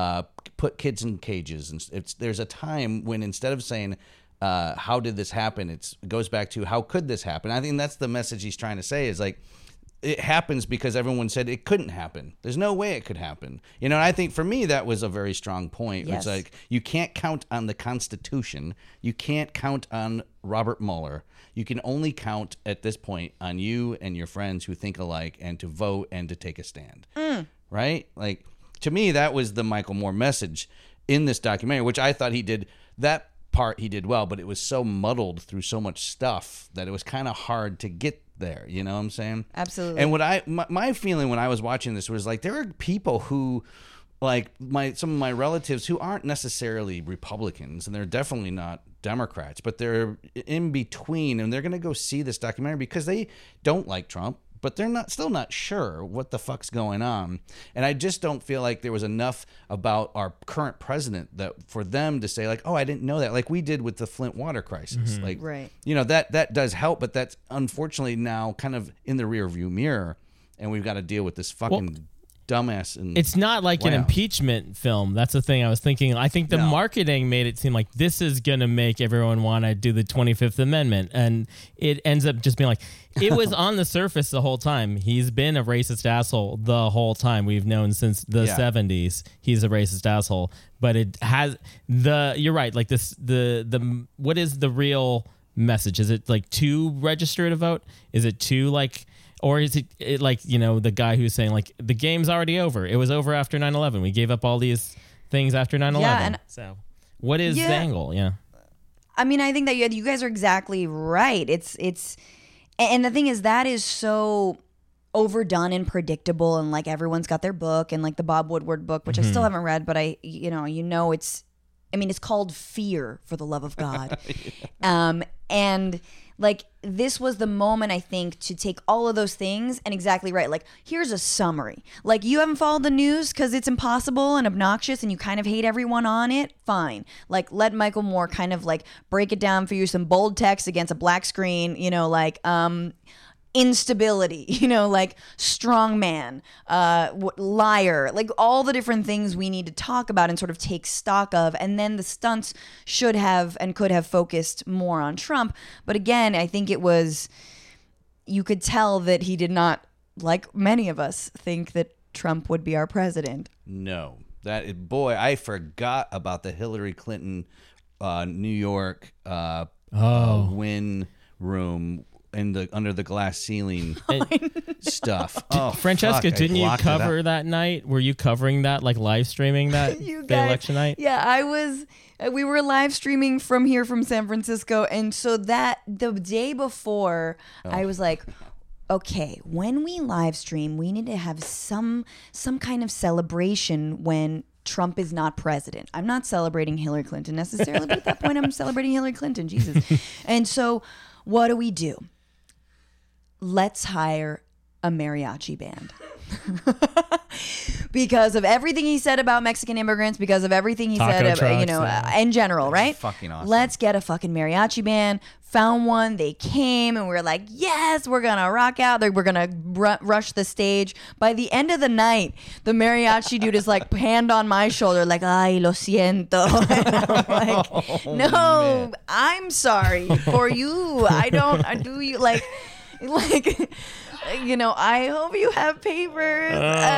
put kids in cages, and there's a time when instead of saying how did this happen, it goes back to how could this happen. I think that's the message he's trying to say, is like, it happens because everyone said it couldn't happen. There's no way it could happen. You know, and I think for me that was a very strong point. Yes. It's like you can't count on the Constitution. You can't count on Robert Mueller. You can only count at this point on you and your friends who think alike and to vote and to take a stand. Right? Like, to me, that was the Michael Moore message in this documentary, which I thought he did. That part he did well, but it was so muddled through so much stuff that it was kind of hard to get there, you know what I'm saying? Absolutely. And what my feeling when I was watching this was like, there are people who, like some of my relatives who aren't necessarily Republicans, and they're definitely not Democrats, but they're in between, and they're going to go see this documentary because they don't like Trump, but they're still not sure what the fuck's going on. And I just don't feel like there was enough about our current president that for them to say like, oh, I didn't know that, like we did with the Flint water crisis. Mm-hmm. Like, right. You know, that does help, but that's unfortunately now kind of in the rear view mirror, and we've got to deal with this fucking dumbass. And it's not like an impeachment film. That's the thing I was thinking. I think the marketing made it seem like this is going to make everyone want to do the 25th Amendment, and it ends up just being like, it was on the surface the whole time. He's been a racist asshole the whole time. We've known since the 70s he's a racist asshole, but it has you're right, like this, the what is the real message? Is it like to register to vote? Is it to like, or is it like, you know, the guy who's saying like the game's already over. It was over after 9/11. We gave up all these things after 9/11. Yeah, and so what is the angle? Yeah. I mean, I think that you guys are exactly right. It's and the thing is that is so overdone and predictable, and like everyone's got their book, and like the Bob Woodward book, which I still haven't read, but it's called Fear, for the love of God. And like this was the moment, I think, to take all of those things and exactly right. Like, here's a summary. Like, you haven't followed the news because it's impossible and obnoxious and you kind of hate everyone on it. Fine. Like, let Michael Moore kind of like break it down for you. Some bold text against a black screen, you know, like, instability, you know, like strong man, liar, like all the different things we need to talk about and sort of take stock of. And then the stunts should have and could have focused more on Trump. But again, I think you could tell that he did not, like many of us, think that Trump would be our president. No. I forgot about the Hillary Clinton New York win room under the glass ceiling stuff. Francesca, didn't you cover that night? Were you covering that, like live streaming that the election night? Yeah, I was. We were live streaming from here from San Francisco, and so that the day before, I was like, okay, when we live stream, we need to have some kind of celebration when Trump is not president. I'm not celebrating Hillary Clinton necessarily, but at that point, I'm celebrating Hillary Clinton. Jesus. And so, what do? Let's hire a mariachi band. Because of everything he said about Mexican immigrants, because of everything he said about, in general, right? Fucking awesome. Let's get a fucking mariachi band. Found one. They came and we were like, yes, we're going to rock out. We're going to rush the stage. By the end of the night, the mariachi dude is like hand on my shoulder like, ay, lo siento. And I'm like, no, man. I'm sorry for you. I do you like, I hope you have papers.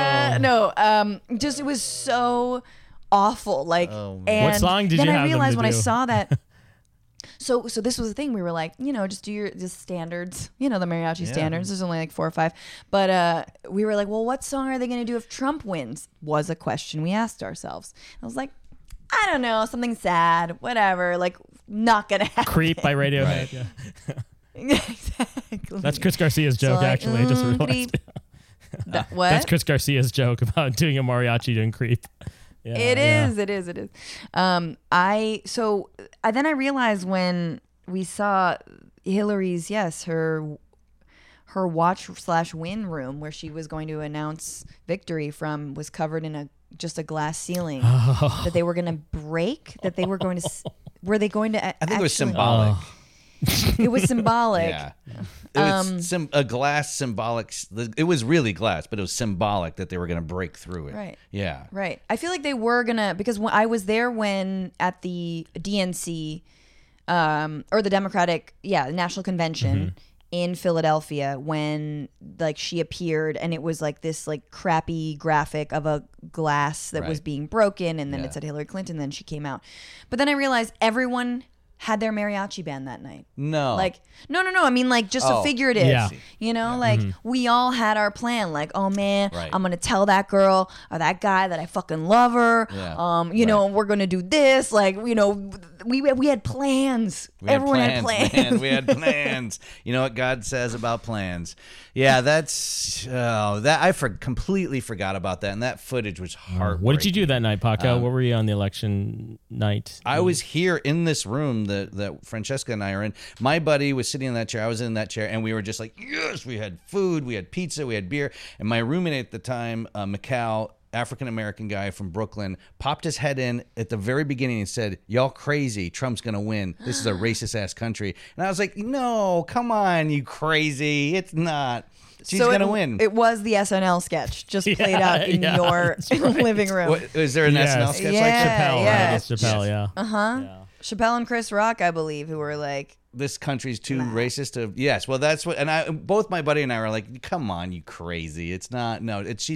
Just it was so awful. Like, and what song did you have? Then I realized when I saw that. So this was the thing. We were like, just do your standards. The mariachi standards. There's only like 4 or 5. But we were like, well, what song are they going to do if Trump wins? Was a question we asked ourselves. I was like, I don't know, something sad, whatever. Like, not gonna happen. Creep by Radiohead. Right. Yeah. Exactly. That's Chris Garcia's joke, actually. I just realized. What? That's Chris Garcia's joke about doing a mariachi doing Creep. Yeah, it is. Then I realized when we saw Hillary's, her watch/win room where she was going to announce victory from was covered in just a glass ceiling that they were going to break. That they were going to. Were they going to? I think it was symbolic. It was symbolic. Yeah. It was a glass symbolic. It was really glass, but it was symbolic that they were going to break through it. Right. Yeah. Right. I feel like they were going to, because when I was there at the DNC, or the Democratic, National Convention in Philadelphia, when like she appeared and it was like this like crappy graphic of a glass that was being broken, and then it said Hillary Clinton, then she came out. But then I realized everyone had their mariachi band that night. No. Like, no. I mean, like, just a figurative. Yeah. Like, we all had our plan. Like, oh, man, I'm going to tell that girl or that guy that I fucking love her. Yeah. We're going to do this. Like, we had plans. Everyone had plans. Man, we had plans. You know what God says about plans. Yeah, I completely forgot about that. And that footage was heartbreaking. What did you do that night, Paco? What were you on the election night? I was here in this room that Francesca and I are in. My buddy was sitting in that chair. I was in that chair, and we were just like, yes, we had food, we had pizza, we had beer. And my roommate at the time, Macau, African-American guy from Brooklyn, popped his head in at the very beginning and said, y'all crazy, Trump's going to win. This is a racist-ass country. And I was like, no, come on, you crazy. It's not. She's going to win. It was the SNL sketch just played out in your living room. Is there an SNL sketch like Chappelle? Yeah. Right? Chappelle, yeah. Uh-huh. Yeah. Chappelle and Chris Rock, I believe, who were like, this country's too racist to. Yes, well, that's what. And both my buddy and I were like, come on, you crazy. It's not. No, it's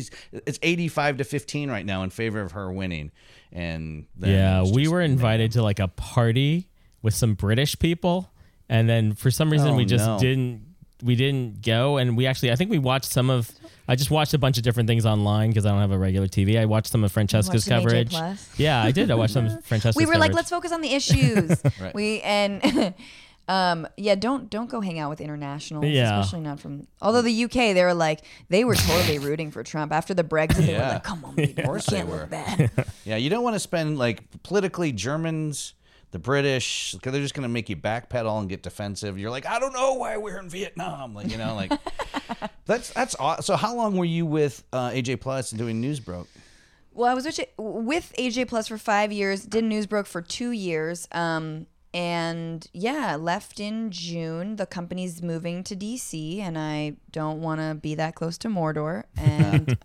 85-15 right now in favor of her winning. And we were invited to like a party with some British people, and then for some reason we didn't go. And I think we watched I just watched a bunch of different things online because I don't have a regular TV. I watched some of Francesca's coverage. Yeah, I did. I watched some of Francesca's coverage. We were like, let's focus on the issues. Right. Don't go hang out with internationals, especially not from. Although the UK, they were totally rooting for Trump after the Brexit. They were like, come on, of course they were. Bad. Yeah, you don't want to spend politically Germans, the British, because they're just going to make you backpedal and get defensive. You're like, I don't know why we're in Vietnam. That's awesome. So how long were you with AJ Plus and doing Newsbroke? Well, I was with AJ Plus for 5 years, did Newsbroke for 2 years. Left in June. The company's moving to DC, and I don't want to be that close to Mordor. And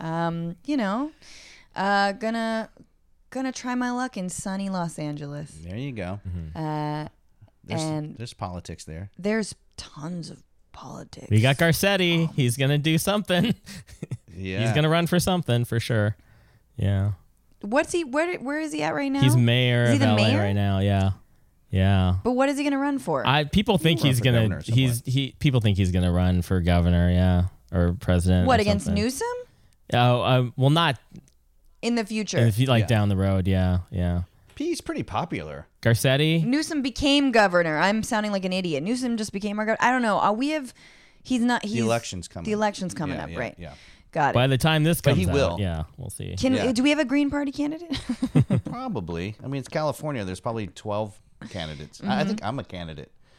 gonna try my luck in sunny Los Angeles. There you go. There's politics there. There's tons of politics. We got Garcetti. He's gonna do something. Yeah, he's gonna run for something for sure. Yeah. What's he? Where is he at right now? He's mayor of LA right now. Yeah. Yeah. But what is he going to run for? People think he's going to people think he's going to run for governor, or president. What, against Newsom? Well, not in the future. Down the road, yeah. He's pretty popular. Garcetti? Newsom became governor. I'm sounding like an idiot. Newsom just became our governor. I don't know. The election's coming. The election's coming up, right? Yeah. Got it. By the time this comes he will. out, yeah, we'll see. Do we have a Green Party candidate? Probably. I mean, it's California. There's probably 12 candidates. I think I'm a candidate.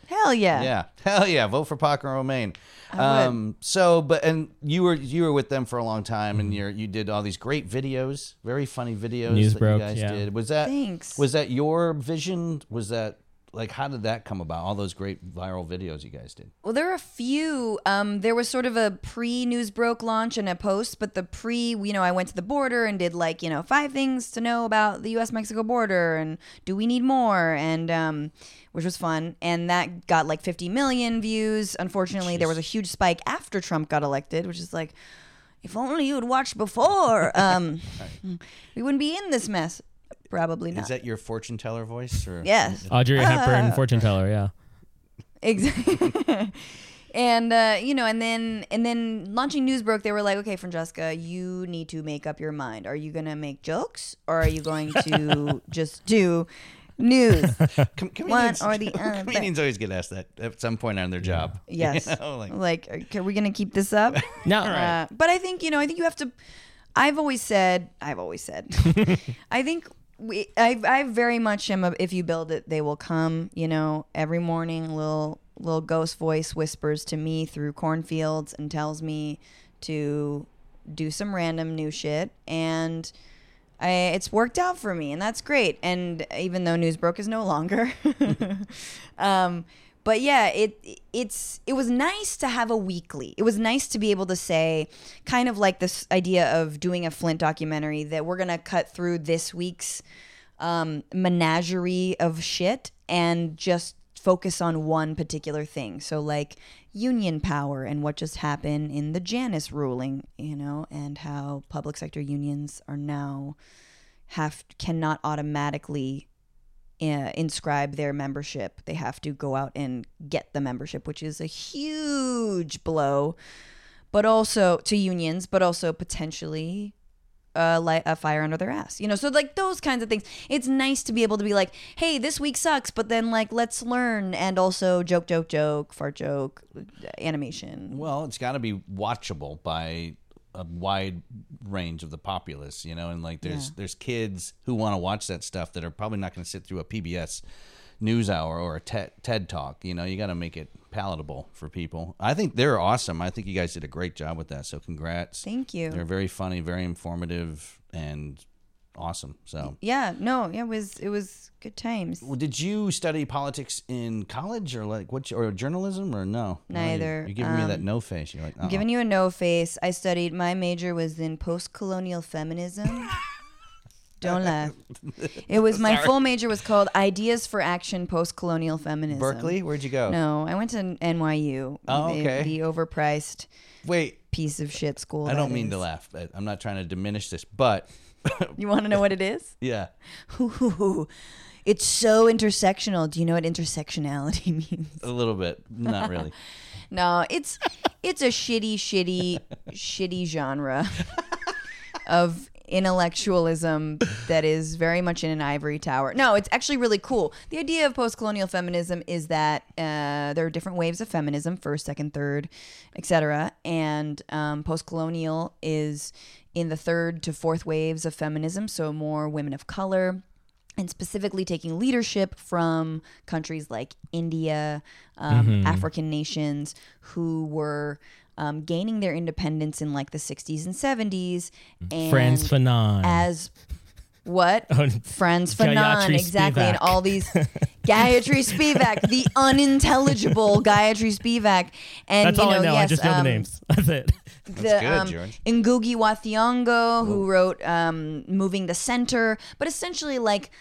Hell yeah. Yeah. Hell yeah. Vote for Paco and Romaine. And you were with them for a long time, and you did all these great videos, very funny videos News that broke, you guys yeah. did. Thanks. Was that your vision? Was that like, how did that come about? All those great viral videos you guys did. Well, there are a few. There was sort of a pre-News Broke launch and a post, but the I went to the border and did 5 things to know about the U.S.-Mexico border and do we need more, and which was fun. And that got 50 million views. Unfortunately, there was a huge spike after Trump got elected, which is like, if only you had watched before, we wouldn't be in this mess. Probably not. Is that your fortune teller voice? Or? Yes. Audrey Hepburn, fortune teller, yeah. Exactly. And and then launching News Broke, they were like, okay, Francesca, you need to make up your mind. Are you gonna make jokes or are you going to just do news? One or the other. Comedians always get asked that at some point on their job. Yes. Are we gonna keep this up? No. But I think you have to. I've always said. I think. I very much am if you build it, they will come. Every morning, little ghost voice whispers to me through cornfields and tells me to do some random new shit, and it's worked out for me, and that's great. And even though News Broke is no longer, but yeah, it was nice to have a weekly. It was nice to be able to say, kind of like this idea of doing a Flint documentary, that we're gonna cut through this week's menagerie of shit and just focus on one particular thing. So union power and what just happened in the Janus ruling, and how public sector unions are now cannot automatically inscribe their membership. They have to go out and get the membership, which is a huge blow, but also to unions, but also potentially light a fire under their ass. So those kinds of things. It's nice to be able to be like, hey, this week sucks, but then let's learn, and also joke, fart joke, animation. Well, it's got to be watchable by a wide range of the populace, and there's kids who want to watch that stuff that are probably not going to sit through a PBS NewsHour or a TED Talk. You got to make it palatable for people. I think they're awesome. I think you guys did a great job with that, so congrats. Thank you. They're very funny, very informative, and awesome. So it was good times. Well, did you study politics in college or or journalism or no? Neither. You're giving me that no face. You're like, I'm giving you a no face. My major was in post-colonial feminism. Don't laugh. It was my full major was called Ideas for Action Post-Colonial Feminism. Berkeley? Where'd you go? No, I went to NYU. Oh, okay. The overpriced piece of shit school. I don't mean to laugh. I'm not trying to diminish this, but you want to know what it is? Yeah. It's so intersectional. Do you know what intersectionality means? A little bit. Not really. No, it's a shitty genre of intellectualism that is very much in an ivory tower. No, it's actually really cool. The idea of post-colonial feminism is that there are different waves of feminism, first, second, third, etc. And post-colonial is in the third to fourth waves of feminism, so more women of color, and specifically taking leadership from countries like India, African nations who were gaining their independence in the 60s and 70s. And Frantz Fanon. As what? Frantz Fanon, exactly. Spivak. And all these Gayatri Spivak, the unintelligible Gayatri Spivak. And that's all I know. Yes, I just know the names. That's it. That's good, George. Ngugi wa Thiong'o, who wrote Moving the Center, but essentially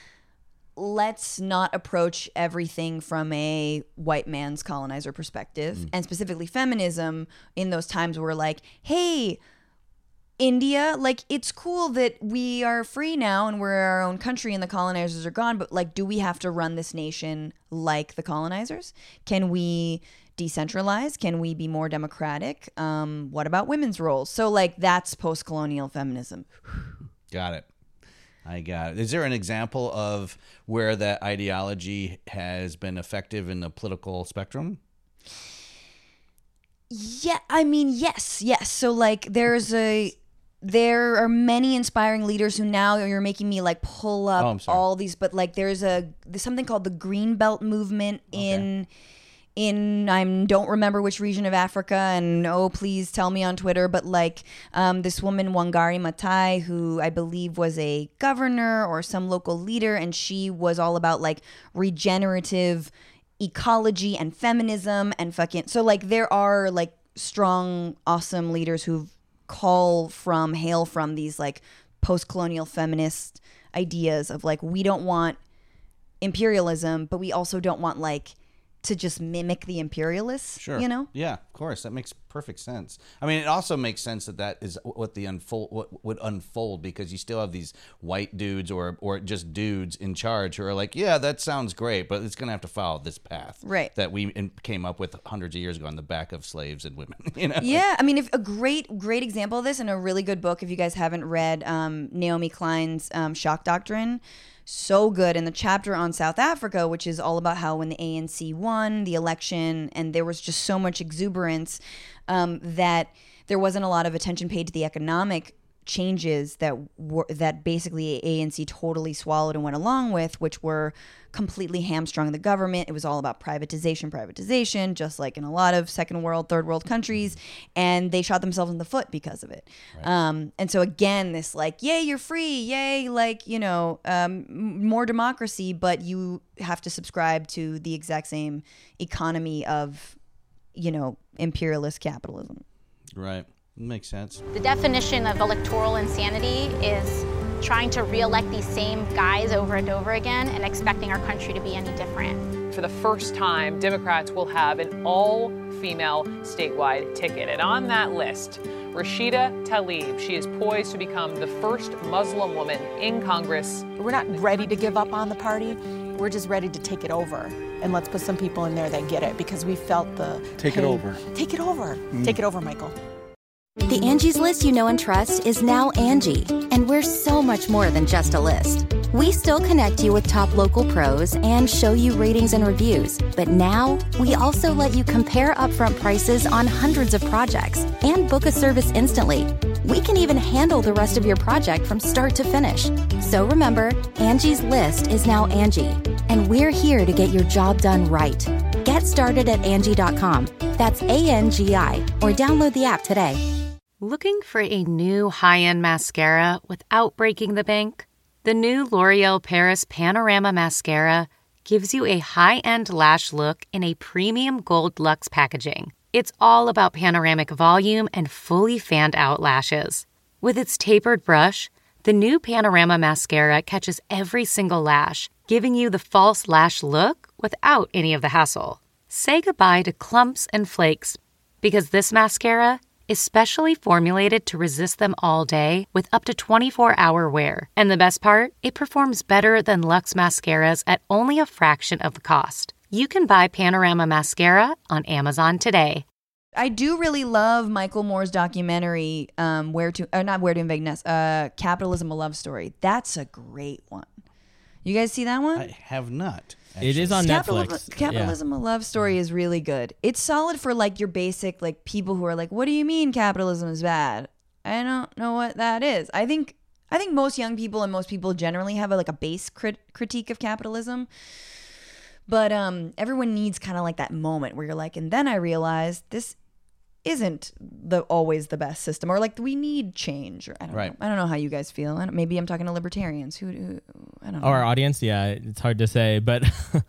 let's not approach everything from a white man's colonizer perspective, and specifically feminism in those times were hey, India, it's cool that we are free now and we're our own country and the colonizers are gone, but do we have to run this nation like the colonizers? Can we decentralize? Can we be more democratic? What about women's roles? So that's post-colonial feminism. Got it. I got it. Is there an example of where that ideology has been effective in the political spectrum? Yeah, I mean, yes. So there are many inspiring leaders who now you're making me pull up all these, but there's something called the Green Belt movement in I don't remember which region of Africa, and please tell me on Twitter, but like this woman Wangari Maathai, who I believe was a governor or some local leader, and she was all about like regenerative ecology and feminism and so like there are like strong, awesome leaders who hail from these like post-colonial feminist ideas of like, we don't want imperialism, but we also don't want like to just mimic the imperialists, sure. Yeah, of course. That makes perfect sense. I mean, it also makes sense that is what would unfold, because you still have these white dudes or just dudes in charge who are like, yeah, that sounds great, but it's going to have to follow this path that we came up with hundreds of years ago on the back of slaves and women. Yeah, I mean, if a great example of this, and a really good book, if you guys haven't read Naomi Klein's Shock Doctrine, so good. In the chapter on South Africa, which is all about how when the ANC won the election and there was just so much exuberance, that there wasn't a lot of attention paid to the economic changes that basically ANC totally swallowed and went along with, which were completely hamstrung the government. It was all about privatization, just like in a lot of second world, third world countries, and they shot themselves in the foot because of it. Right. And so again, this like, yay, you're free, yay, like, more democracy, but you have to subscribe to the exact same economy of, imperialist capitalism. Right. Makes sense. The definition of electoral insanity is trying to re-elect these same guys over and over again and expecting our country to be any different. For the first time, Democrats will have an all-female statewide ticket. And on that list, Rashida Tlaib. She is poised to become the first Muslim woman in Congress. We're not ready to give up on the party. We're just ready to take it over. And let's put some people in there that get it, because we felt the Take it over. Take it over. Take it over, Michael. The Angie's List you know and trust is now Angie, and we're so much more than just a list. We still connect you with top local pros and show you ratings and reviews, but now we also let you compare upfront prices on hundreds of projects and book a service instantly. We can even handle the rest of your project from start to finish. So remember, Angie's List is now Angie, and we're here to get your job done right. Get started at Angie.com. That's ANGI, or download the app today. Looking for a new high-end mascara without breaking the bank? The new L'Oreal Paris Panorama Mascara gives you a high-end lash look in a premium gold luxe packaging. It's all about panoramic volume and fully fanned-out lashes. With its tapered brush, the new Panorama Mascara catches every single lash, giving you the false lash look without any of the hassle. Say goodbye to clumps and flakes, because this mascara is specially formulated to resist them all day with up to 24-hour wear. And the best part? It performs better than Luxe mascaras at only a fraction of the cost. You can buy Panorama Mascara on Amazon today. I do really love Michael Moore's documentary, Capitalism: A Love Story. That's a great one. You guys see that one? I have not. Actually. It is on Netflix. Capitalism: A Love Story is really good. It's solid for like your basic like people who are like, what do you mean capitalism is bad? I don't know what that is. I think most young people and most people generally have a base critique of capitalism. But everyone needs kind of like that moment where you're like, and then I realized this isn't always the best system, or like we need change. Or I don't know. I don't know how you guys feel. Maybe I'm talking to libertarians who I don't know. Our audience, yeah, it's hard to say, but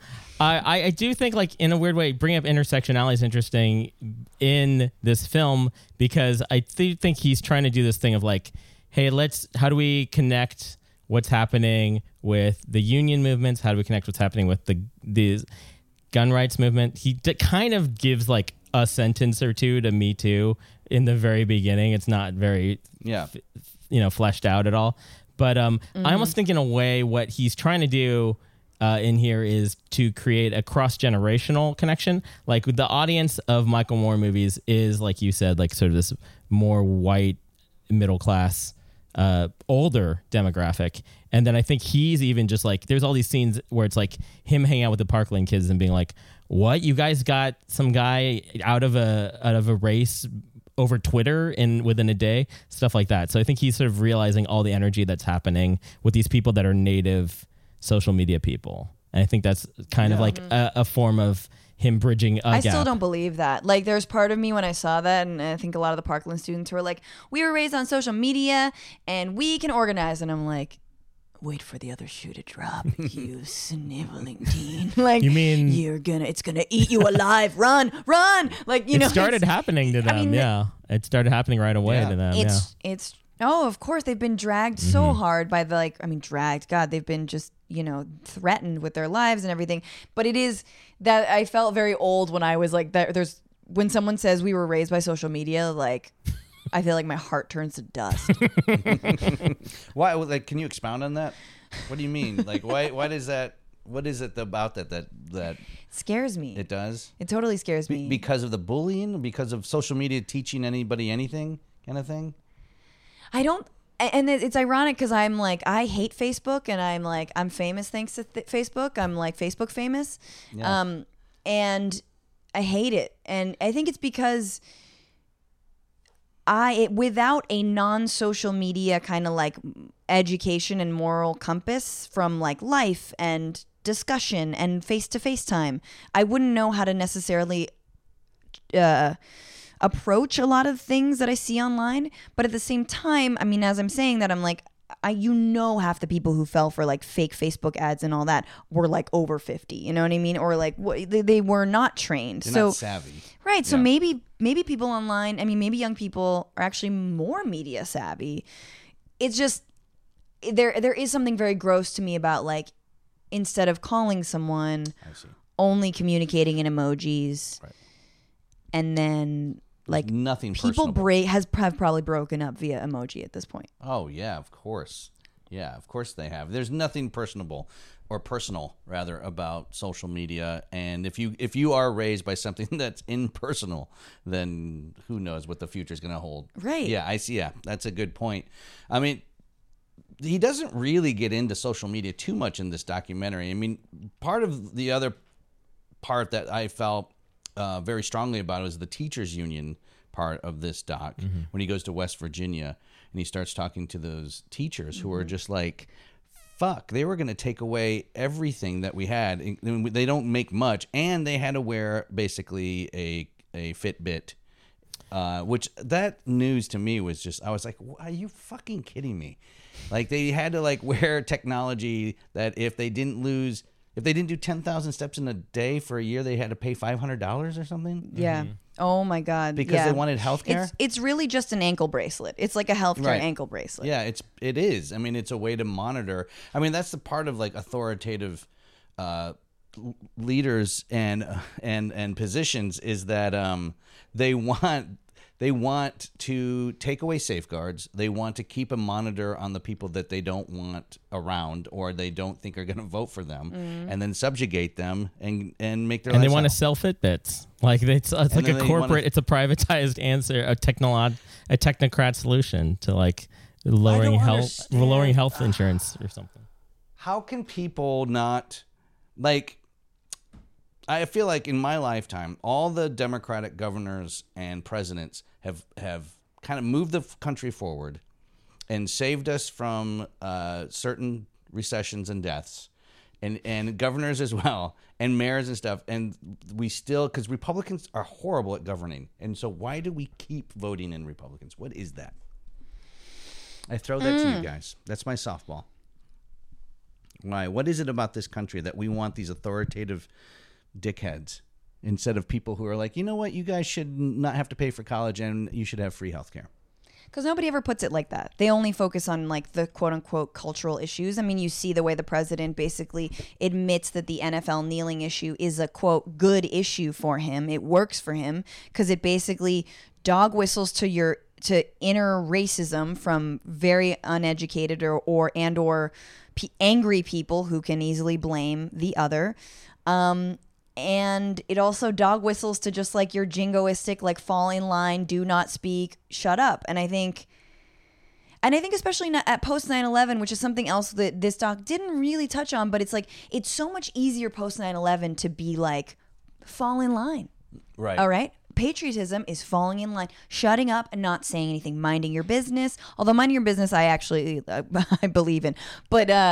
I do think like in a weird way, bringing up intersectionality is interesting in this film, because I think he's trying to do this thing of like, hey, how do we connect what's happening with the union movements? How do we connect what's happening with the gun rights movement? He kind of gives like a sentence or two to Me Too in the very beginning. It's not very, fleshed out at all. But I almost think in a way what he's trying to do in here is to create a cross-generational connection. Like the audience of Michael Moore movies is, like you said, like sort of this more white, middle-class, older demographic. And then I think he's even just like, there's all these scenes where it's like him hanging out with the Parkland kids and being like, what, you guys got some guy out of a race over Twitter within a day, stuff like that. So I think he's sort of realizing all the energy that's happening with these people that are native social media people. And I think that's kind of like a form of him bridging a I gap. still don't believe that. Like, there's part of me when I saw that, and I think a lot of the Parkland students were like, we were raised on social media and we can organize. And I'm like, wait for the other shoe to drop, you sniveling teen. Like, you mean it's gonna eat you alive. Run. Like, it started happening to them. I mean, it started happening right away to them. It's oh, of course they've been dragged so hard by the dragged. God, they've been just threatened with their lives and everything. But it is that I felt very old when I was like that. When someone says we were raised by social media, like. I feel like my heart turns to dust. Why? Like, can you expound on that? What do you mean? Like, why does that? What is it about that scares me? It does. It totally scares me because of the bullying, because of social media teaching anybody anything, kind of thing. I don't, and it's ironic because I'm like, I hate Facebook, and I'm like, I'm famous thanks to Facebook. I'm like Facebook famous, and I hate it, and I think it's because. Without a non-social media kind of like education and moral compass from like life and discussion and face-to-face time, I wouldn't know how to necessarily approach a lot of things that I see online. But at the same time, I mean, as I'm saying that, I'm like, half the people who fell for like fake Facebook ads and all that were like over 50, you know what I mean? Or like they were not trained. They're not savvy. Right. So maybe people online, I mean, maybe young people are actually more media savvy. It's just, there is something very gross to me about like, instead of calling someone, only communicating in emojis, right. And then like nothing people have probably broken up via emoji at this point. Oh yeah, of course. Yeah, of course they have. There's nothing personal rather about social media, and if you are raised by something that's impersonal, then who knows what the future is going to hold. Right. Yeah, I see. Yeah, that's a good point. I mean, he doesn't really get into social media too much in this documentary. I mean, part of the other part that I felt very strongly about was the teachers union part of this doc, when he goes to West Virginia and he starts talking to those teachers who are just like, fuck, they were going to take away everything that we had. They don't make much, and they had to wear basically a Fitbit, which that news to me was just, I was like, are you fucking kidding me? Like, they had to like wear technology that if they didn't do 10,000 steps in a day for a year, they had to pay $500 or something. Yeah. Oh my God. Because they wanted healthcare. It's really just an ankle bracelet. It's like a healthcare ankle bracelet. Yeah, it is. I mean, it's a way to monitor. I mean, that's the part of like authoritative leaders and positions is that they want to take away safeguards. They want to keep a monitor on the people that they don't want around or they don't think are going to vote for them, and then subjugate them and make their lives. And they want to sell Fitbits. Like it's like a corporate. It's a privatized answer, a technocrat solution to like lowering health insurance or something. How can people not like? I feel like in my lifetime, all the Democratic governors and presidents have kind of moved the country forward and saved us from certain recessions and deaths, and governors as well, and mayors and stuff. And we still, because Republicans are horrible at governing. And so why do we keep voting in Republicans? What is that? I throw that to you guys. That's my softball. Why? What is it about this country that we want these authoritative dickheads instead of people who are like, you know what, you guys should not have to pay for college and you should have free healthcare? Because nobody ever puts it like that. They only focus on like the quote unquote cultural issues. I mean, you see the way the president basically admits that the NFL kneeling issue is a quote good issue for him. It works for him because it basically dog whistles to inner racism from very uneducated or angry people who can easily blame the other. And it also dog whistles to just like your jingoistic, like fall in line, do not speak, shut up. And I think especially at post 9/11, which is something else that this doc didn't really touch on, but it's like, it's so much easier post 9/11 to be like, fall in line. Right. All right. Patriotism is falling in line, shutting up and not saying anything, minding your business. Although minding your business, I actually I believe in. But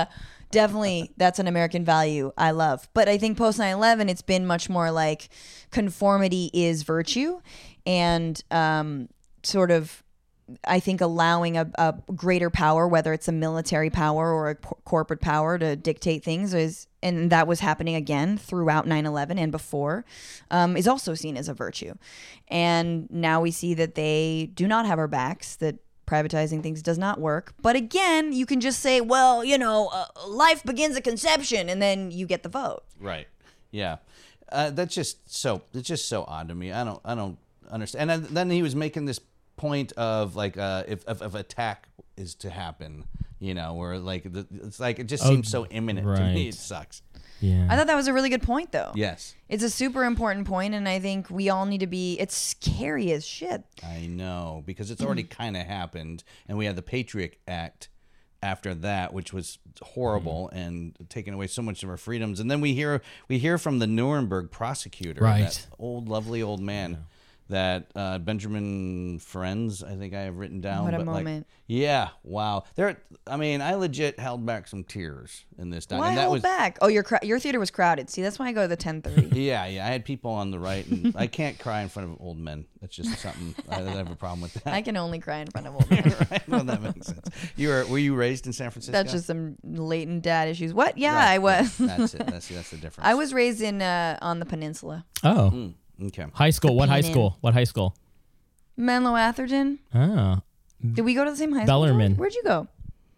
definitely that's an American value I love. But I think post 9/11, it's been much more like conformity is virtue, and sort of, I think, allowing a greater power, whether it's a military power or a corporate power, to dictate things and that was happening again throughout 9/11 and before, is also seen as a virtue. And now we see that they do not have our backs, that privatizing things does not work. But again, you can just say, well, life begins at conception, and then you get the vote. Right. Yeah. It's just so odd to me. I don't understand. And then he was making this point of like if attack is to happen, where like it's like it just seems so imminent to me. It sucks. Yeah, I thought that was a really good point, though. Yes, it's a super important point, and I think we all need to be. It's scary as shit. I know, because it's already kind of happened, and we had the Patriot Act after that, which was horrible and taking away so much of our freedoms. And then we hear from the Nuremberg prosecutor, that lovely old man. That Benjamin Ferencz, I think I have written down. What a moment! Yeah, wow. I legit held back some tears in this time. Why hold back? Oh, your theater was crowded. See, that's why I go to the 10:30. Yeah. I had people on the right, and I can't cry in front of old men. That's just something I have a problem with that. I can only cry in front of old men. Right? Well, that makes sense. Were you raised in San Francisco? That's just some latent dad issues. What? Yeah, right. I was. That's it. That's the difference. I was raised on the peninsula. Oh. Okay. High school. What high school? What high school? Menlo Atherton. Oh. Did we go to the same high school? Bellarmine. Where'd you go?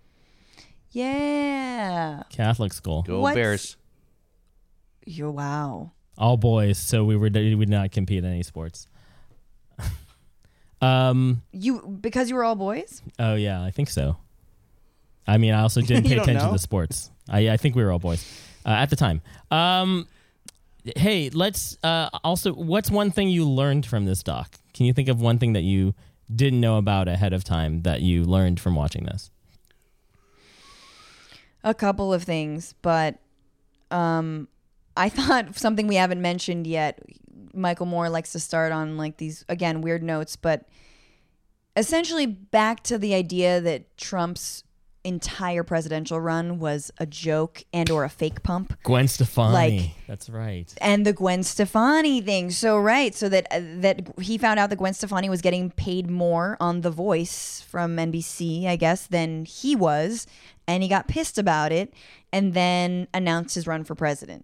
Yeah. Catholic school. Go Bears. Wow. All boys, so we would not compete in any sports. Because you were all boys? Oh yeah, I think so. I mean, I also didn't pay attention to the sports. I think we were all boys at the time. Hey, let's also, what's one thing you learned from this doc? Can you think of one thing that you didn't know about ahead of time that you learned from watching this? A couple of things, but I thought something we haven't mentioned yet. Michael Moore likes to start on like these, again, weird notes, but essentially back to the idea that Trump's entire presidential run was a joke and or a fake pump. Gwen Stefani. That's right. And the Gwen Stefani thing. So that he found out that Gwen Stefani was getting paid more on The Voice from NBC, I guess, than he was, and he got pissed about it and then announced his run for president.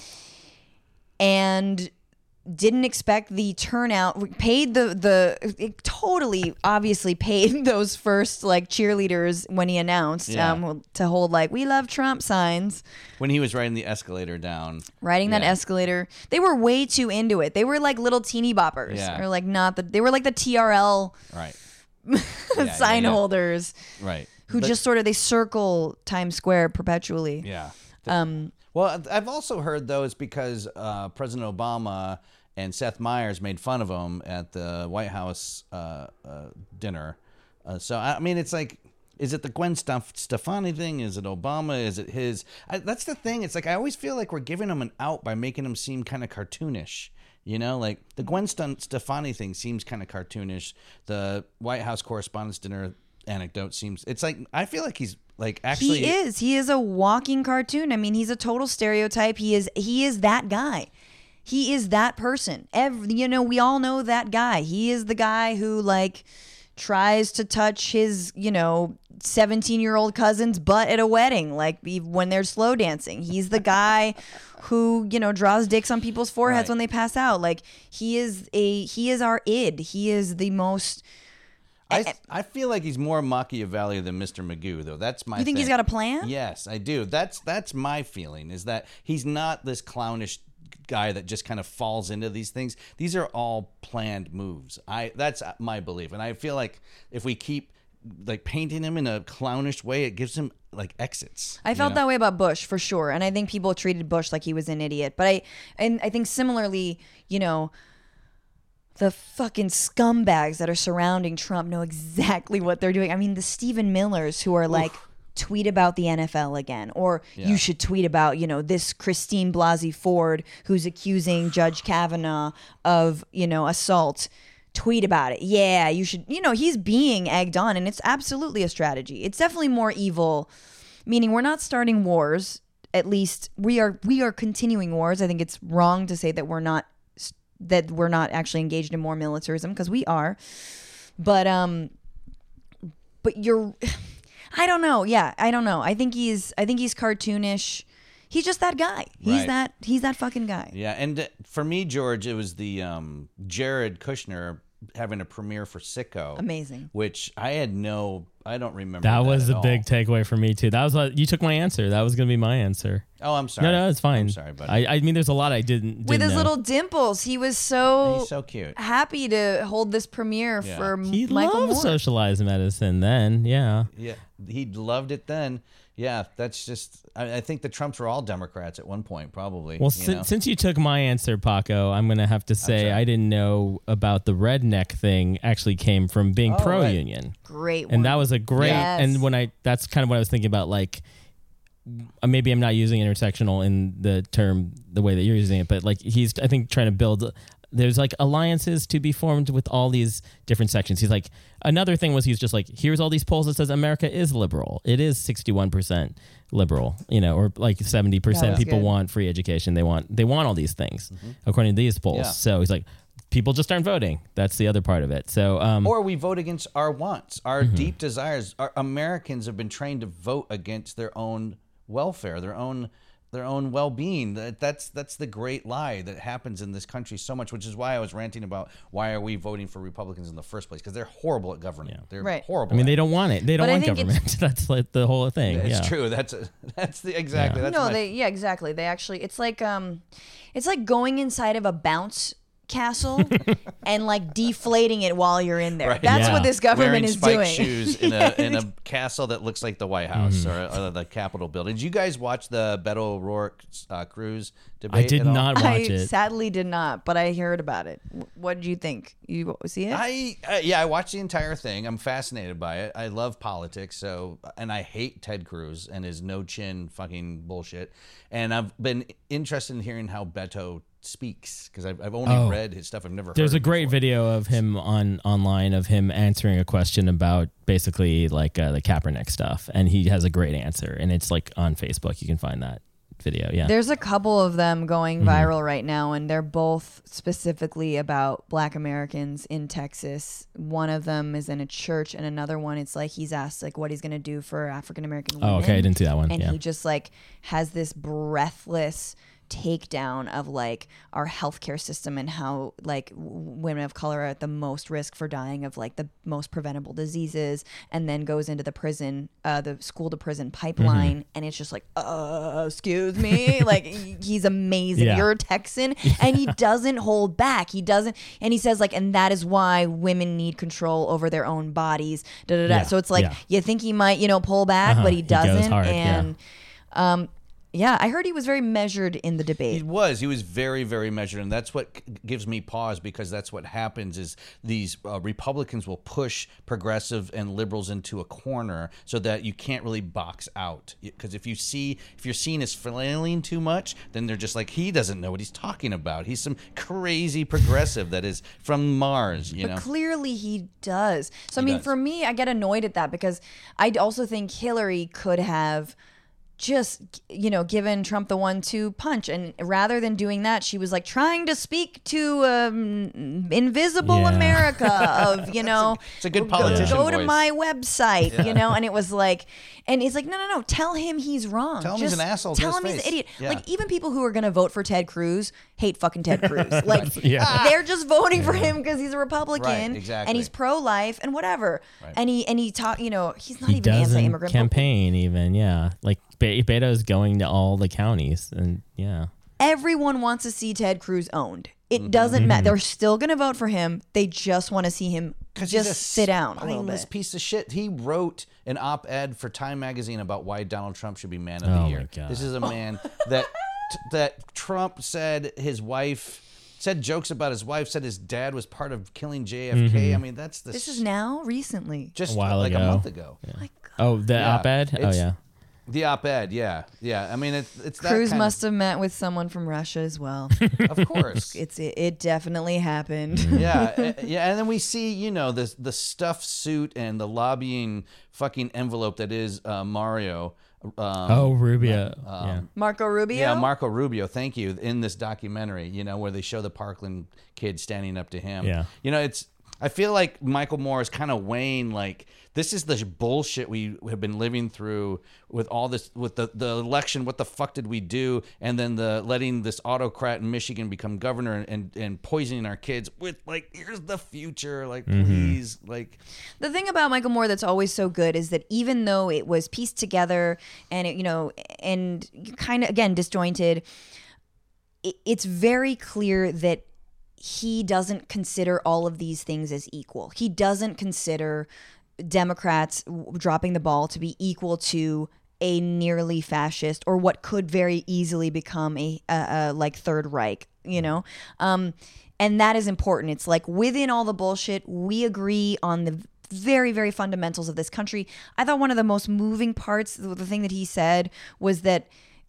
And didn't expect the turnout, paid it totally obviously paid those first like cheerleaders when he announced to hold like "We love Trump" signs. When he was riding the escalator down. Riding that escalator. They were way too into it. They were like little teeny boppers. Yeah. Or like they were like the TRL sign holders. Right. Who just sort of, they circle Times Square perpetually. Yeah. Well, I've also heard those because President Obama and Seth Meyers made fun of him at the White House dinner. So, I mean, it's like, is it the Gwen Stefani thing? Is it Obama? Is it his? That's the thing. It's like, I always feel like we're giving him an out by making him seem kind of cartoonish. Like the Gwen Stefani thing seems kind of cartoonish. The White House Correspondents' Dinner anecdote seems, it's like, I feel like he's like actually. He is a walking cartoon. I mean, he's a total stereotype. He is that guy. He is that person. We all know that guy. He is the guy who like tries to touch his, 17-year-old cousin's butt at a wedding, like when they're slow dancing. He's the guy who, draws dicks on people's foreheads when they pass out. Like he is our id. He is the most. I feel like he's more Machiavelli than Mr. Magoo, though. That's my. You think thing. He's got a plan? Yes, I do. That's my feeling. Is that he's not this clownish guy that just kind of falls into these things. These are all planned moves. That's my belief, and I feel like if we keep like painting him in a clownish way, it gives him like exits. I felt that way about Bush for sure, and I think people treated Bush like he was an idiot. But I think similarly, the fucking scumbags that are surrounding Trump know exactly what they're doing. I mean, the Stephen Millers who are like, tweet about the NFL again, or you should tweet about, this Christine Blasey Ford who's accusing Judge Kavanaugh of, assault. Tweet about it. Yeah, you should, he's being egged on, and it's absolutely a strategy. It's definitely more evil. meaning we're not starting wars. At least we are continuing wars. I think it's wrong to say that we're not actually engaged in more militarism, because we are. But you're, I don't know. Yeah, I don't know. I think he's cartoonish. He's just that guy. He's that fucking guy. Yeah, and for me, George, it was the Jared Kushner having a premiere for Sicko. Amazing. Which I don't remember. That was a big takeaway for me too. That was you took my answer. That was going to be my answer. Oh, I'm sorry. No, it's fine. I'm sorry, buddy. I mean, there's a lot I didn't With his know. little dimples, he was He's so cute. happy to hold this premiere for He Michael loved Moore. socialized medicine then. Yeah. Yeah, he loved it then. Yeah, that's just. I think the Trumps were all Democrats at one point, probably. Well, since you took my answer, Paco, I'm going to have to say I didn't know about the redneck thing actually came from being pro-union. Great one. And that was a great, Yes. and that's kind of what I was thinking about, like, maybe I'm not using intersectional in the term the way that you're using it, but like he's, I think, trying to build, there's like alliances to be formed with all these different sections. He's like, another thing was he's just like, here's all these polls that says America is liberal. It is 61% liberal, or like 70% people want free education. They want all these things according to these polls. Yeah. So he's like, people just aren't voting. That's the other part of it. So, or we vote against our wants, our deep desires. Our Americans have been trained to vote against their own welfare, their own well-being. That's the great lie that happens in this country so much, which is why I was ranting about why are we voting for Republicans in the first place, because they're horrible at governing. Yeah. They're horrible. I mean, they don't want it. They don't want government. That's like the whole thing. It's true. That's exactly. Yeah. That's exactly. They actually, it's like going inside of a bounce castle and like deflating it while you're in there. Right. That's what this government Wearing is spiked doing. shoes in a castle that looks like the White House or the Capitol building. Did you guys watch the Beto O'Rourke Cruz debate? I did not watch I it. sadly did not, but I heard about it. What did you think? You see it? I watched the entire thing. I'm fascinated by it. I love politics, and I hate Ted Cruz and his no chin fucking bullshit. And I've been interested in hearing how Beto speaks, because I've only read his stuff. I've never heard. There's a great video of him online of him answering a question about basically like the Kaepernick stuff, and he has a great answer, and it's like on Facebook. You can find that video. Yeah, there's a couple of them going viral right now, and they're both specifically about Black Americans in Texas. One of them is in a church, and another one, it's like he's asked like what he's going to do for African American women. Oh, okay, I didn't see that one. And yeah. he just like has this breathless takedown of like our healthcare system and how like women of color are at the most risk for dying of like the most preventable diseases, and then goes into the prison, the school to prison pipeline, and it's just like, excuse me, like he's amazing. Yeah. You're a Texan, and he doesn't hold back. He doesn't, and he says like, and that is why women need control over their own bodies. Yeah. So it's like you think he might, pull back, but he doesn't, goes hard, and yeah, I heard he was very measured in the debate. He was very, very measured, and that's what gives me pause, because that's what happens is these Republicans will push progressive and liberals into a corner so that you can't really box out. Because if you're seen as flailing too much, then they're just like, he doesn't know what he's talking about. He's some crazy progressive that is from Mars, But clearly he does. So, for me, I get annoyed at that, because I also think Hillary could have just, given Trump the 1-2 punch. And rather than doing that, she was like trying to speak to invisible America of, it's a good politician go to voice. my website, and it was like, and it's like, no, tell him he's wrong. Tell him he's an asshole to Tell his him he's face. an idiot. Yeah. Like, even people who are going to vote for Ted Cruz hate fucking Ted Cruz. Like, they're just voting for him because he's a Republican. Right, exactly. And he's pro-life and whatever. Right. And he talk, he's not He even doesn't anti-immigrant. campaign even, yeah. Like Beto's going to all the counties, and yeah. Everyone wants to see Ted Cruz owned. It doesn't matter. They're still going to vote for him. They just want to see him just sit down a little This bit. piece of shit. He wrote an op-ed for Time magazine about why Donald Trump should be man of the year. My God. This is a man that Trump said his wife said jokes about his wife, said his dad was part of killing JFK. I mean, that's This is now recently. just a while like ago. a month ago. Oh, the op-ed? Oh, yeah. The op-ed, yeah. I mean, it's that Cruz kind must have met with someone from Russia as well. Of course. It definitely happened. Yeah, and then we see, the stuffed suit and the lobbying fucking envelope that is Mario. Rubio. Marco Rubio? Yeah, Marco Rubio, thank you, in this documentary, where they show the Parkland kid standing up to him. Yeah. I feel like Michael Moore is kind of weighing, like, this is the bullshit we have been living through with all this, with the election. What the fuck did we do? And then letting this autocrat in Michigan become governor and poisoning our kids with, like, here's the future. Like, please. Like, the thing about Michael Moore that's always so good is that even though it was pieced together and, and kind of, again, disjointed, it's very clear that he doesn't consider all of these things as equal. He doesn't consider Democrats dropping the ball to be equal to a nearly fascist or what could very easily become a like Third Reich, and that is important. It's like within all the bullshit, we agree on the very, very fundamentals of this country. I thought one of the most moving parts, the thing that he said was that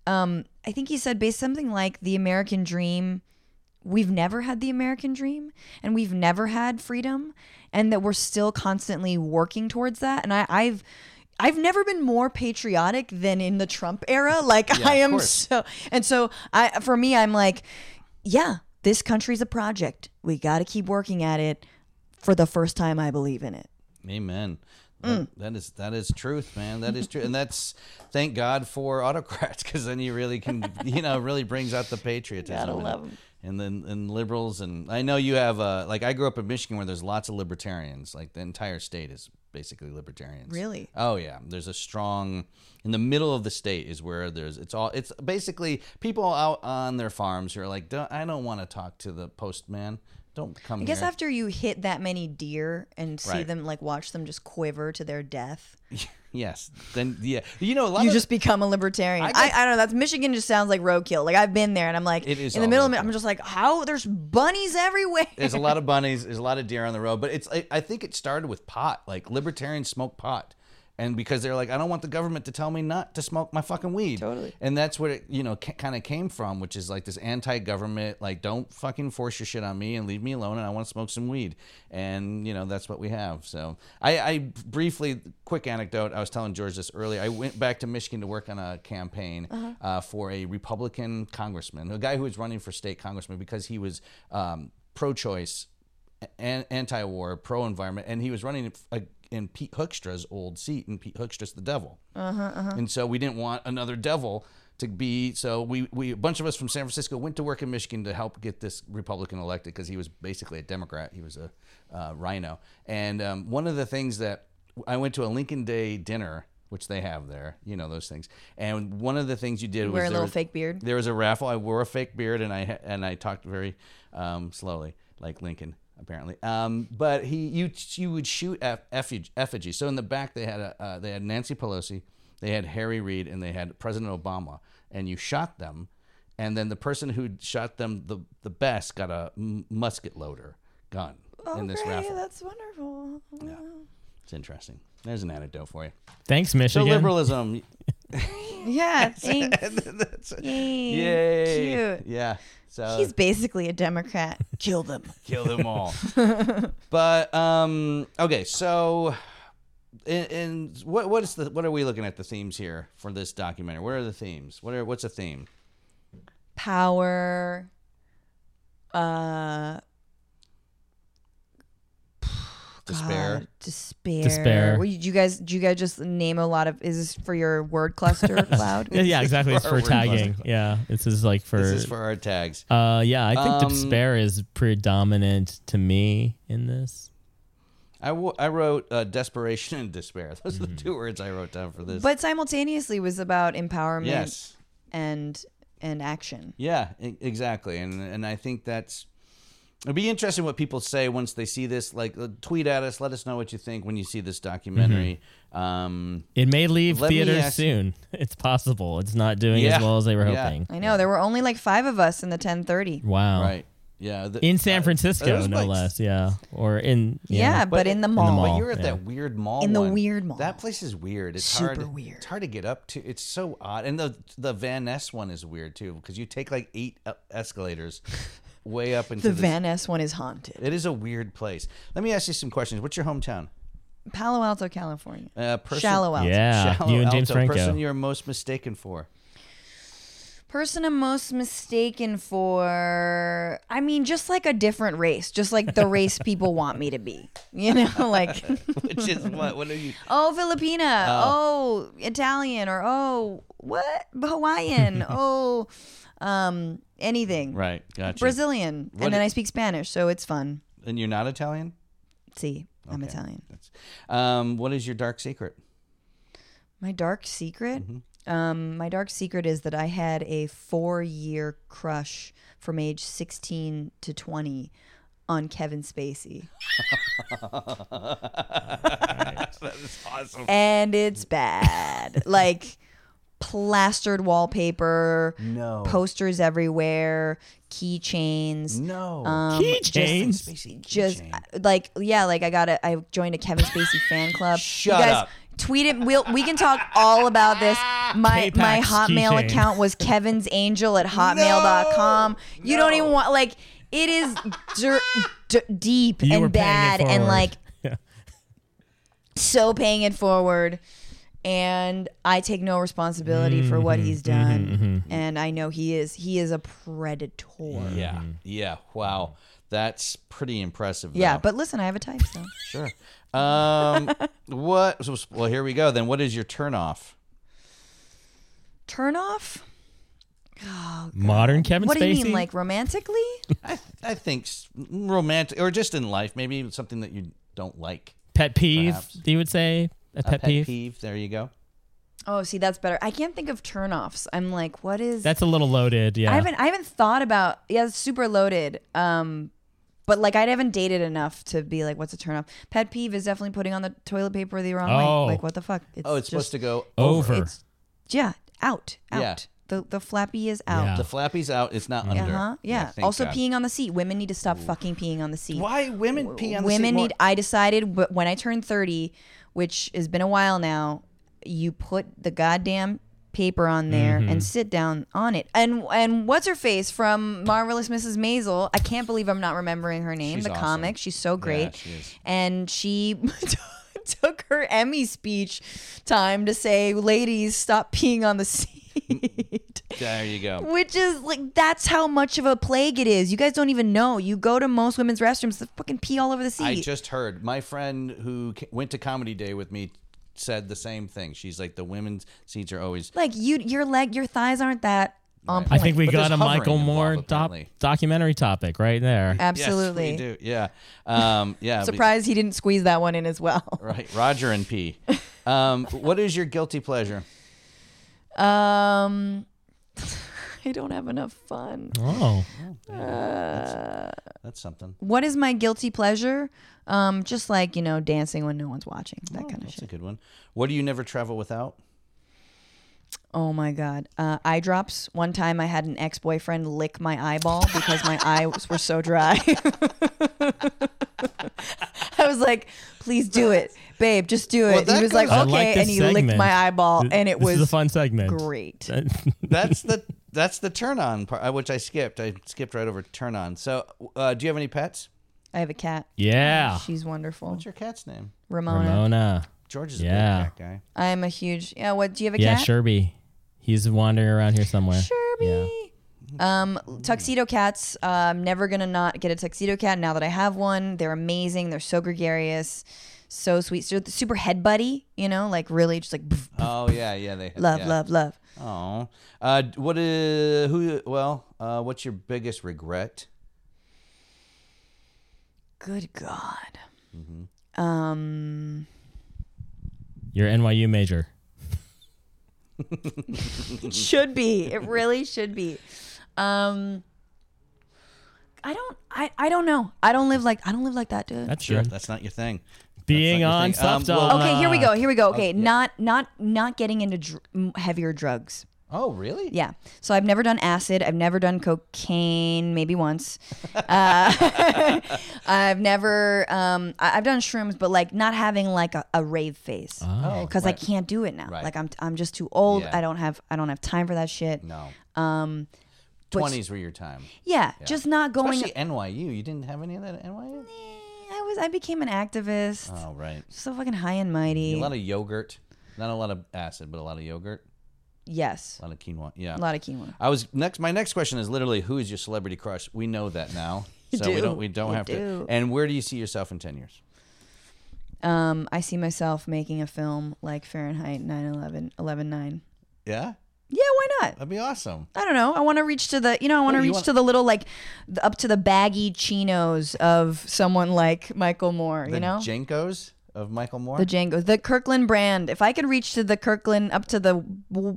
I think he said something like the American dream. We've never had the American dream and we've never had freedom, and that we're still constantly working towards that. And I've never been more patriotic than in the Trump era. Like, yeah, I am so, and so for me, I'm like, yeah, this country's a project. We got to keep working at it. For the first time, I believe in it. Amen. That is truth, man. That is true. And that's, thank God for autocrats, because then you really can, really brings out the patriotism. Gotta love them. And then liberals, and I know you have like, I grew up in Michigan where there's lots of libertarians. Like, the entire state is basically libertarians. Really? Oh yeah. There's a strong, in the middle of the state is where it's basically people out on their farms who are like, I don't want to talk to the postman. Don't come. I guess here. After you hit that many deer and see Right. them, like, watch them just quiver to their death. Yes. Then yeah. A lot You of just become a libertarian. I don't know. That's Michigan. Just sounds like roadkill. Like, I've been there, and I'm like, It is in the all middle of it, roadkill. I'm just like, how? There's bunnies everywhere. There's a lot of bunnies. There's a lot of deer on the road. But I think it started with pot. Like, libertarians smoke pot. And because they're like, I don't want the government to tell me not to smoke my fucking weed. Totally. And that's what it, kind of came from, which is like this anti-government, like, don't fucking force your shit on me and leave me alone, and I want to smoke some weed. And, that's what we have. So I briefly, quick anecdote, I was telling George this earlier. I went back to Michigan to work on a campaign for a Republican congressman, a guy who was running for state congressman because he was pro-choice, anti-war, pro-environment, and he was running in Pete Hoekstra's old seat, and Pete Hoekstra's the devil. And so we didn't want another devil to be, so we a bunch of us from San Francisco went to work in Michigan to help get this Republican elected, because he was basically a Democrat. He was a rhino. And one of the things that, I went to a Lincoln Day dinner, which they have there, those things. And one of the things you did was wear a little fake beard. There was a raffle. I wore a fake beard, and I talked very slowly, like Lincoln, apparently. But you would shoot effigies. So in the back they had Nancy Pelosi, they had Harry Reid, and they had President Obama, and you shot them, and then the person who shot them the best got a musket loader gun in this raffle. That's wonderful. Yeah, it's interesting. There's an anecdote for you. Thanks, Michigan. So liberalism. Yeah, thanks. Yay. Cute. Yeah. So He's basically a Democrat. Kill them. Kill them all. But okay, so what are we looking at the themes here for this documentary? What are the themes? What's a theme? Power. Despair. God, despair. Despair. Well, did you guys just name a lot of? Is this for your word cluster, Cloud? Yeah, exactly. It's For for our word tagging. cluster. Yeah, this is like for. This is for our tags. Yeah, I think despair is predominant to me in this. I wrote desperation and despair. Those are the two words I wrote down for this. But simultaneously was about empowerment. Yes. And action. Yeah, exactly. And I think that's. It'll be interesting what people say once they see this. Like, tweet at us. Let us know what you think when you see this documentary. It may leave Let me theaters ask- soon. It's possible. It's not doing Yeah. as well as they were Yeah. hoping. I know there were only like 5 of us in the 10:30. Wow. Right. Yeah, in San Francisco, no less. Yeah, or in but in the mall. But you're at that weird mall. In the weird mall. That place is weird. It's super hard. weird. It's hard to get up to. It's so odd. And the Van Ness one is weird too because you take like 8 escalators way up into the Van Ness one is haunted. It is a weird place. Let me ask you some questions. What's your hometown? Palo Alto, California. Shallow Alto. Yeah, Shallow you and James Alto. Franco. Person you're most mistaken for. Person I'm most mistaken for, I mean, just like a different race, just like the race people want me to be, you know, like. Which is what? What are you? Oh, Filipina. Oh, Italian. Or what? Hawaiian. Anything. Right. Gotcha. Brazilian. And then I speak Spanish, so it's fun. And you're not Italian? See, I'm Italian. What is your dark secret? My dark secret? My dark secret is that I had a 4-year crush from age 16 to 20 on Kevin Spacey. That is awesome. And it's bad. Like plastered wallpaper, posters everywhere, keychains. Keychains? Just like, yeah, like I joined a Kevin Spacey fan club. Shut up. Tweet it. We can talk all about this. My K-Pax Hotmail keychain. account was kevinsangel@hotmail.com. You don't even want, like, it is deep You were and paying it bad and forward. like Yeah. so paying it forward. And I take no responsibility for what he's done. And I know he is a predator. Yeah. Yeah. Wow. That's pretty impressive. Yeah, though. but listen, I have a type, so. Sure. What? Well, here we go. Then, what is your turnoff? Turn off? Oh, Modern Kevin what Spacey. do you mean, like romantically? I think romantic, or just in life, maybe something that you don't like. Pet peeve, Perhaps. you would say? A pet peeve? There you go. Oh, see, that's better. I can't think of turnoffs. I'm like, what is? That's a little loaded. Yeah. I haven't thought about. Yeah, it's super loaded. But like I haven't dated enough to be like, what's a turnoff? Pet peeve is definitely putting on the toilet paper the wrong way. Like, what the fuck? It's supposed to go over. Out. Yeah. The flappy is out. Yeah. The flappy's out. It's not under. Yeah. Thank Also, God. peeing on the seat. Women need to stop fucking peeing on the seat. Why women pee on the seat? Women more? need. I decided when I turned 30, which has been a while now, you put the goddamn paper on there and sit down on it. And what's her face from Marvelous Mrs. Maisel? I can't believe I'm not remembering her name. She's the awesome. comic. She's so great. Yeah, she is. And she took her Emmy speech time to say, "Ladies, stop peeing on the seat." There you go. Which is like, that's how much of a plague it is. You guys don't even know. You go to most women's restrooms, they fucking pee all over the seat. I just heard my friend who went to Comedy Day with me said the same thing. She's like, the women's seats are always like your thighs aren't that on point. I think we But got there's a Michael hovering Moore involved, apparently. documentary topic right there. Absolutely. Yes, we do. Yeah. Yeah. Surprised he didn't squeeze that one in as well. Right. Roger and P. What is your guilty pleasure? I don't have enough fun. Oh. That's something. What is my guilty pleasure? Just like, dancing when no one's watching. That kind of That's shit. a good one. What do you never travel without? Oh my God. Eye drops. One time I had an ex-boyfriend lick my eyeball because my eyes were so dry. I was like, please do it. Babe, just do it. Well, he was like, I okay. like this And he licked segment. my eyeball and it This was is a fun segment. great. That's the turn on part, which I skipped. I skipped right over turn on. So, do you have any pets? I have a cat. Yeah. She's wonderful. What's your cat's name? Ramona. George is a Yeah. big cat guy. I am a huge. Yeah, what? Do you have a Yeah, cat? Sherby. He's wandering around here somewhere. Sherby. Yeah. Tuxedo cats. I'm never gonna not get a tuxedo cat now that I have one. They're amazing. They're so gregarious, so sweet. So super head buddy. Like really just like poof, poof, Oh yeah, yeah. They love, yeah. love. Oh, what's your biggest regret? Good God. Your NYU major. It should be. It really should be. I don't know. I don't live like that, dude. That's Sure, good. that's not your thing. Being That's not on your thing. Stuff Dog. Okay, here we go. Okay, not getting into heavier drugs. Oh, really? Yeah. So I've never done acid. I've never done cocaine, maybe once. I've never, I've done shrooms, but like not having like a rave phase. Because I can't do it now. Right. Like I'm just too old. Yeah. I don't have time for that shit. No. 20s were your time. Yeah, just not going. Especially NYU. You didn't have any of that at NYU? I became an activist. Oh, right. So fucking high and mighty. A lot of yogurt. Not a lot of acid, but a lot of yogurt. Yes. A lot of quinoa. Yeah. A lot of quinoa. My next question is literally, who is your celebrity crush? We know that now. We don't have to. And where do you see yourself in 10 years? I see myself making a film like Fahrenheit 9/11. Yeah? Yeah, why not? That'd be awesome. I don't know. I want to reach to the, to the little, like, up to the baggy chinos of someone like Michael Moore, The Jenkos of Michael Moore? The Jenkos. The Kirkland brand. If I could reach to the Kirkland, up to the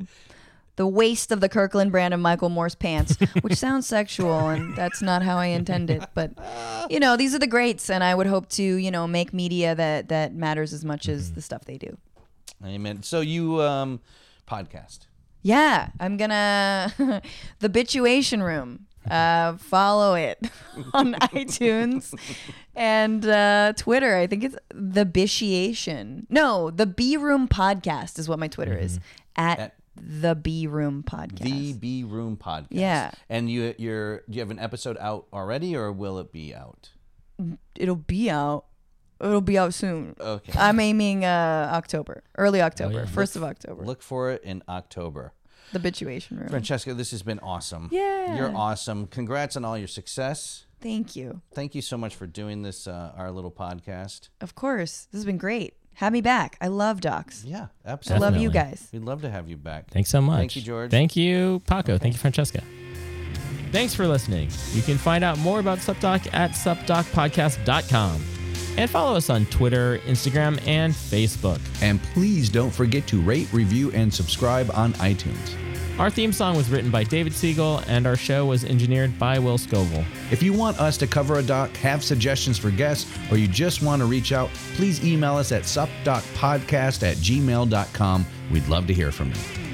waist of the Kirkland brand of Michael Moore's pants, which sounds sexual, and that's not how I intend it. But, these are the greats, and I would hope to, make media that matters as much as the stuff they do. Amen. So you podcast. Yeah, I'm gonna The Bituation Room. Follow it on iTunes and Twitter. I think it's The Bitiation. No, The B Room Podcast is what my Twitter is. At The B Room Podcast. The B Room Podcast. Yeah. And do you have an episode out already, or will it be out? It'll be out. It'll be out soon. Okay. I'm aiming early October, 1st of October. Look for it in October. The Bituation Room. Francesca, this has been awesome. Yeah. You're awesome. Congrats on all your success. Thank you. Thank you so much for doing this, our little podcast. Of course. This has been great. Have me back. I love docs. Yeah, absolutely. I love you guys. We'd love to have you back. Thanks so much. Thank you, George. Thank you, Paco. Thank you, Francesca. Thanks for listening. You can find out more about SupDoc at supdocpodcast.com. And follow us on Twitter, Instagram, and Facebook. And please don't forget to rate, review, and subscribe on iTunes. Our theme song was written by David Siegel, and our show was engineered by Will Scoville. If you want us to cover a doc, have suggestions for guests, or you just want to reach out, please email us at supdocpodcast@gmail.com. We'd love to hear from you.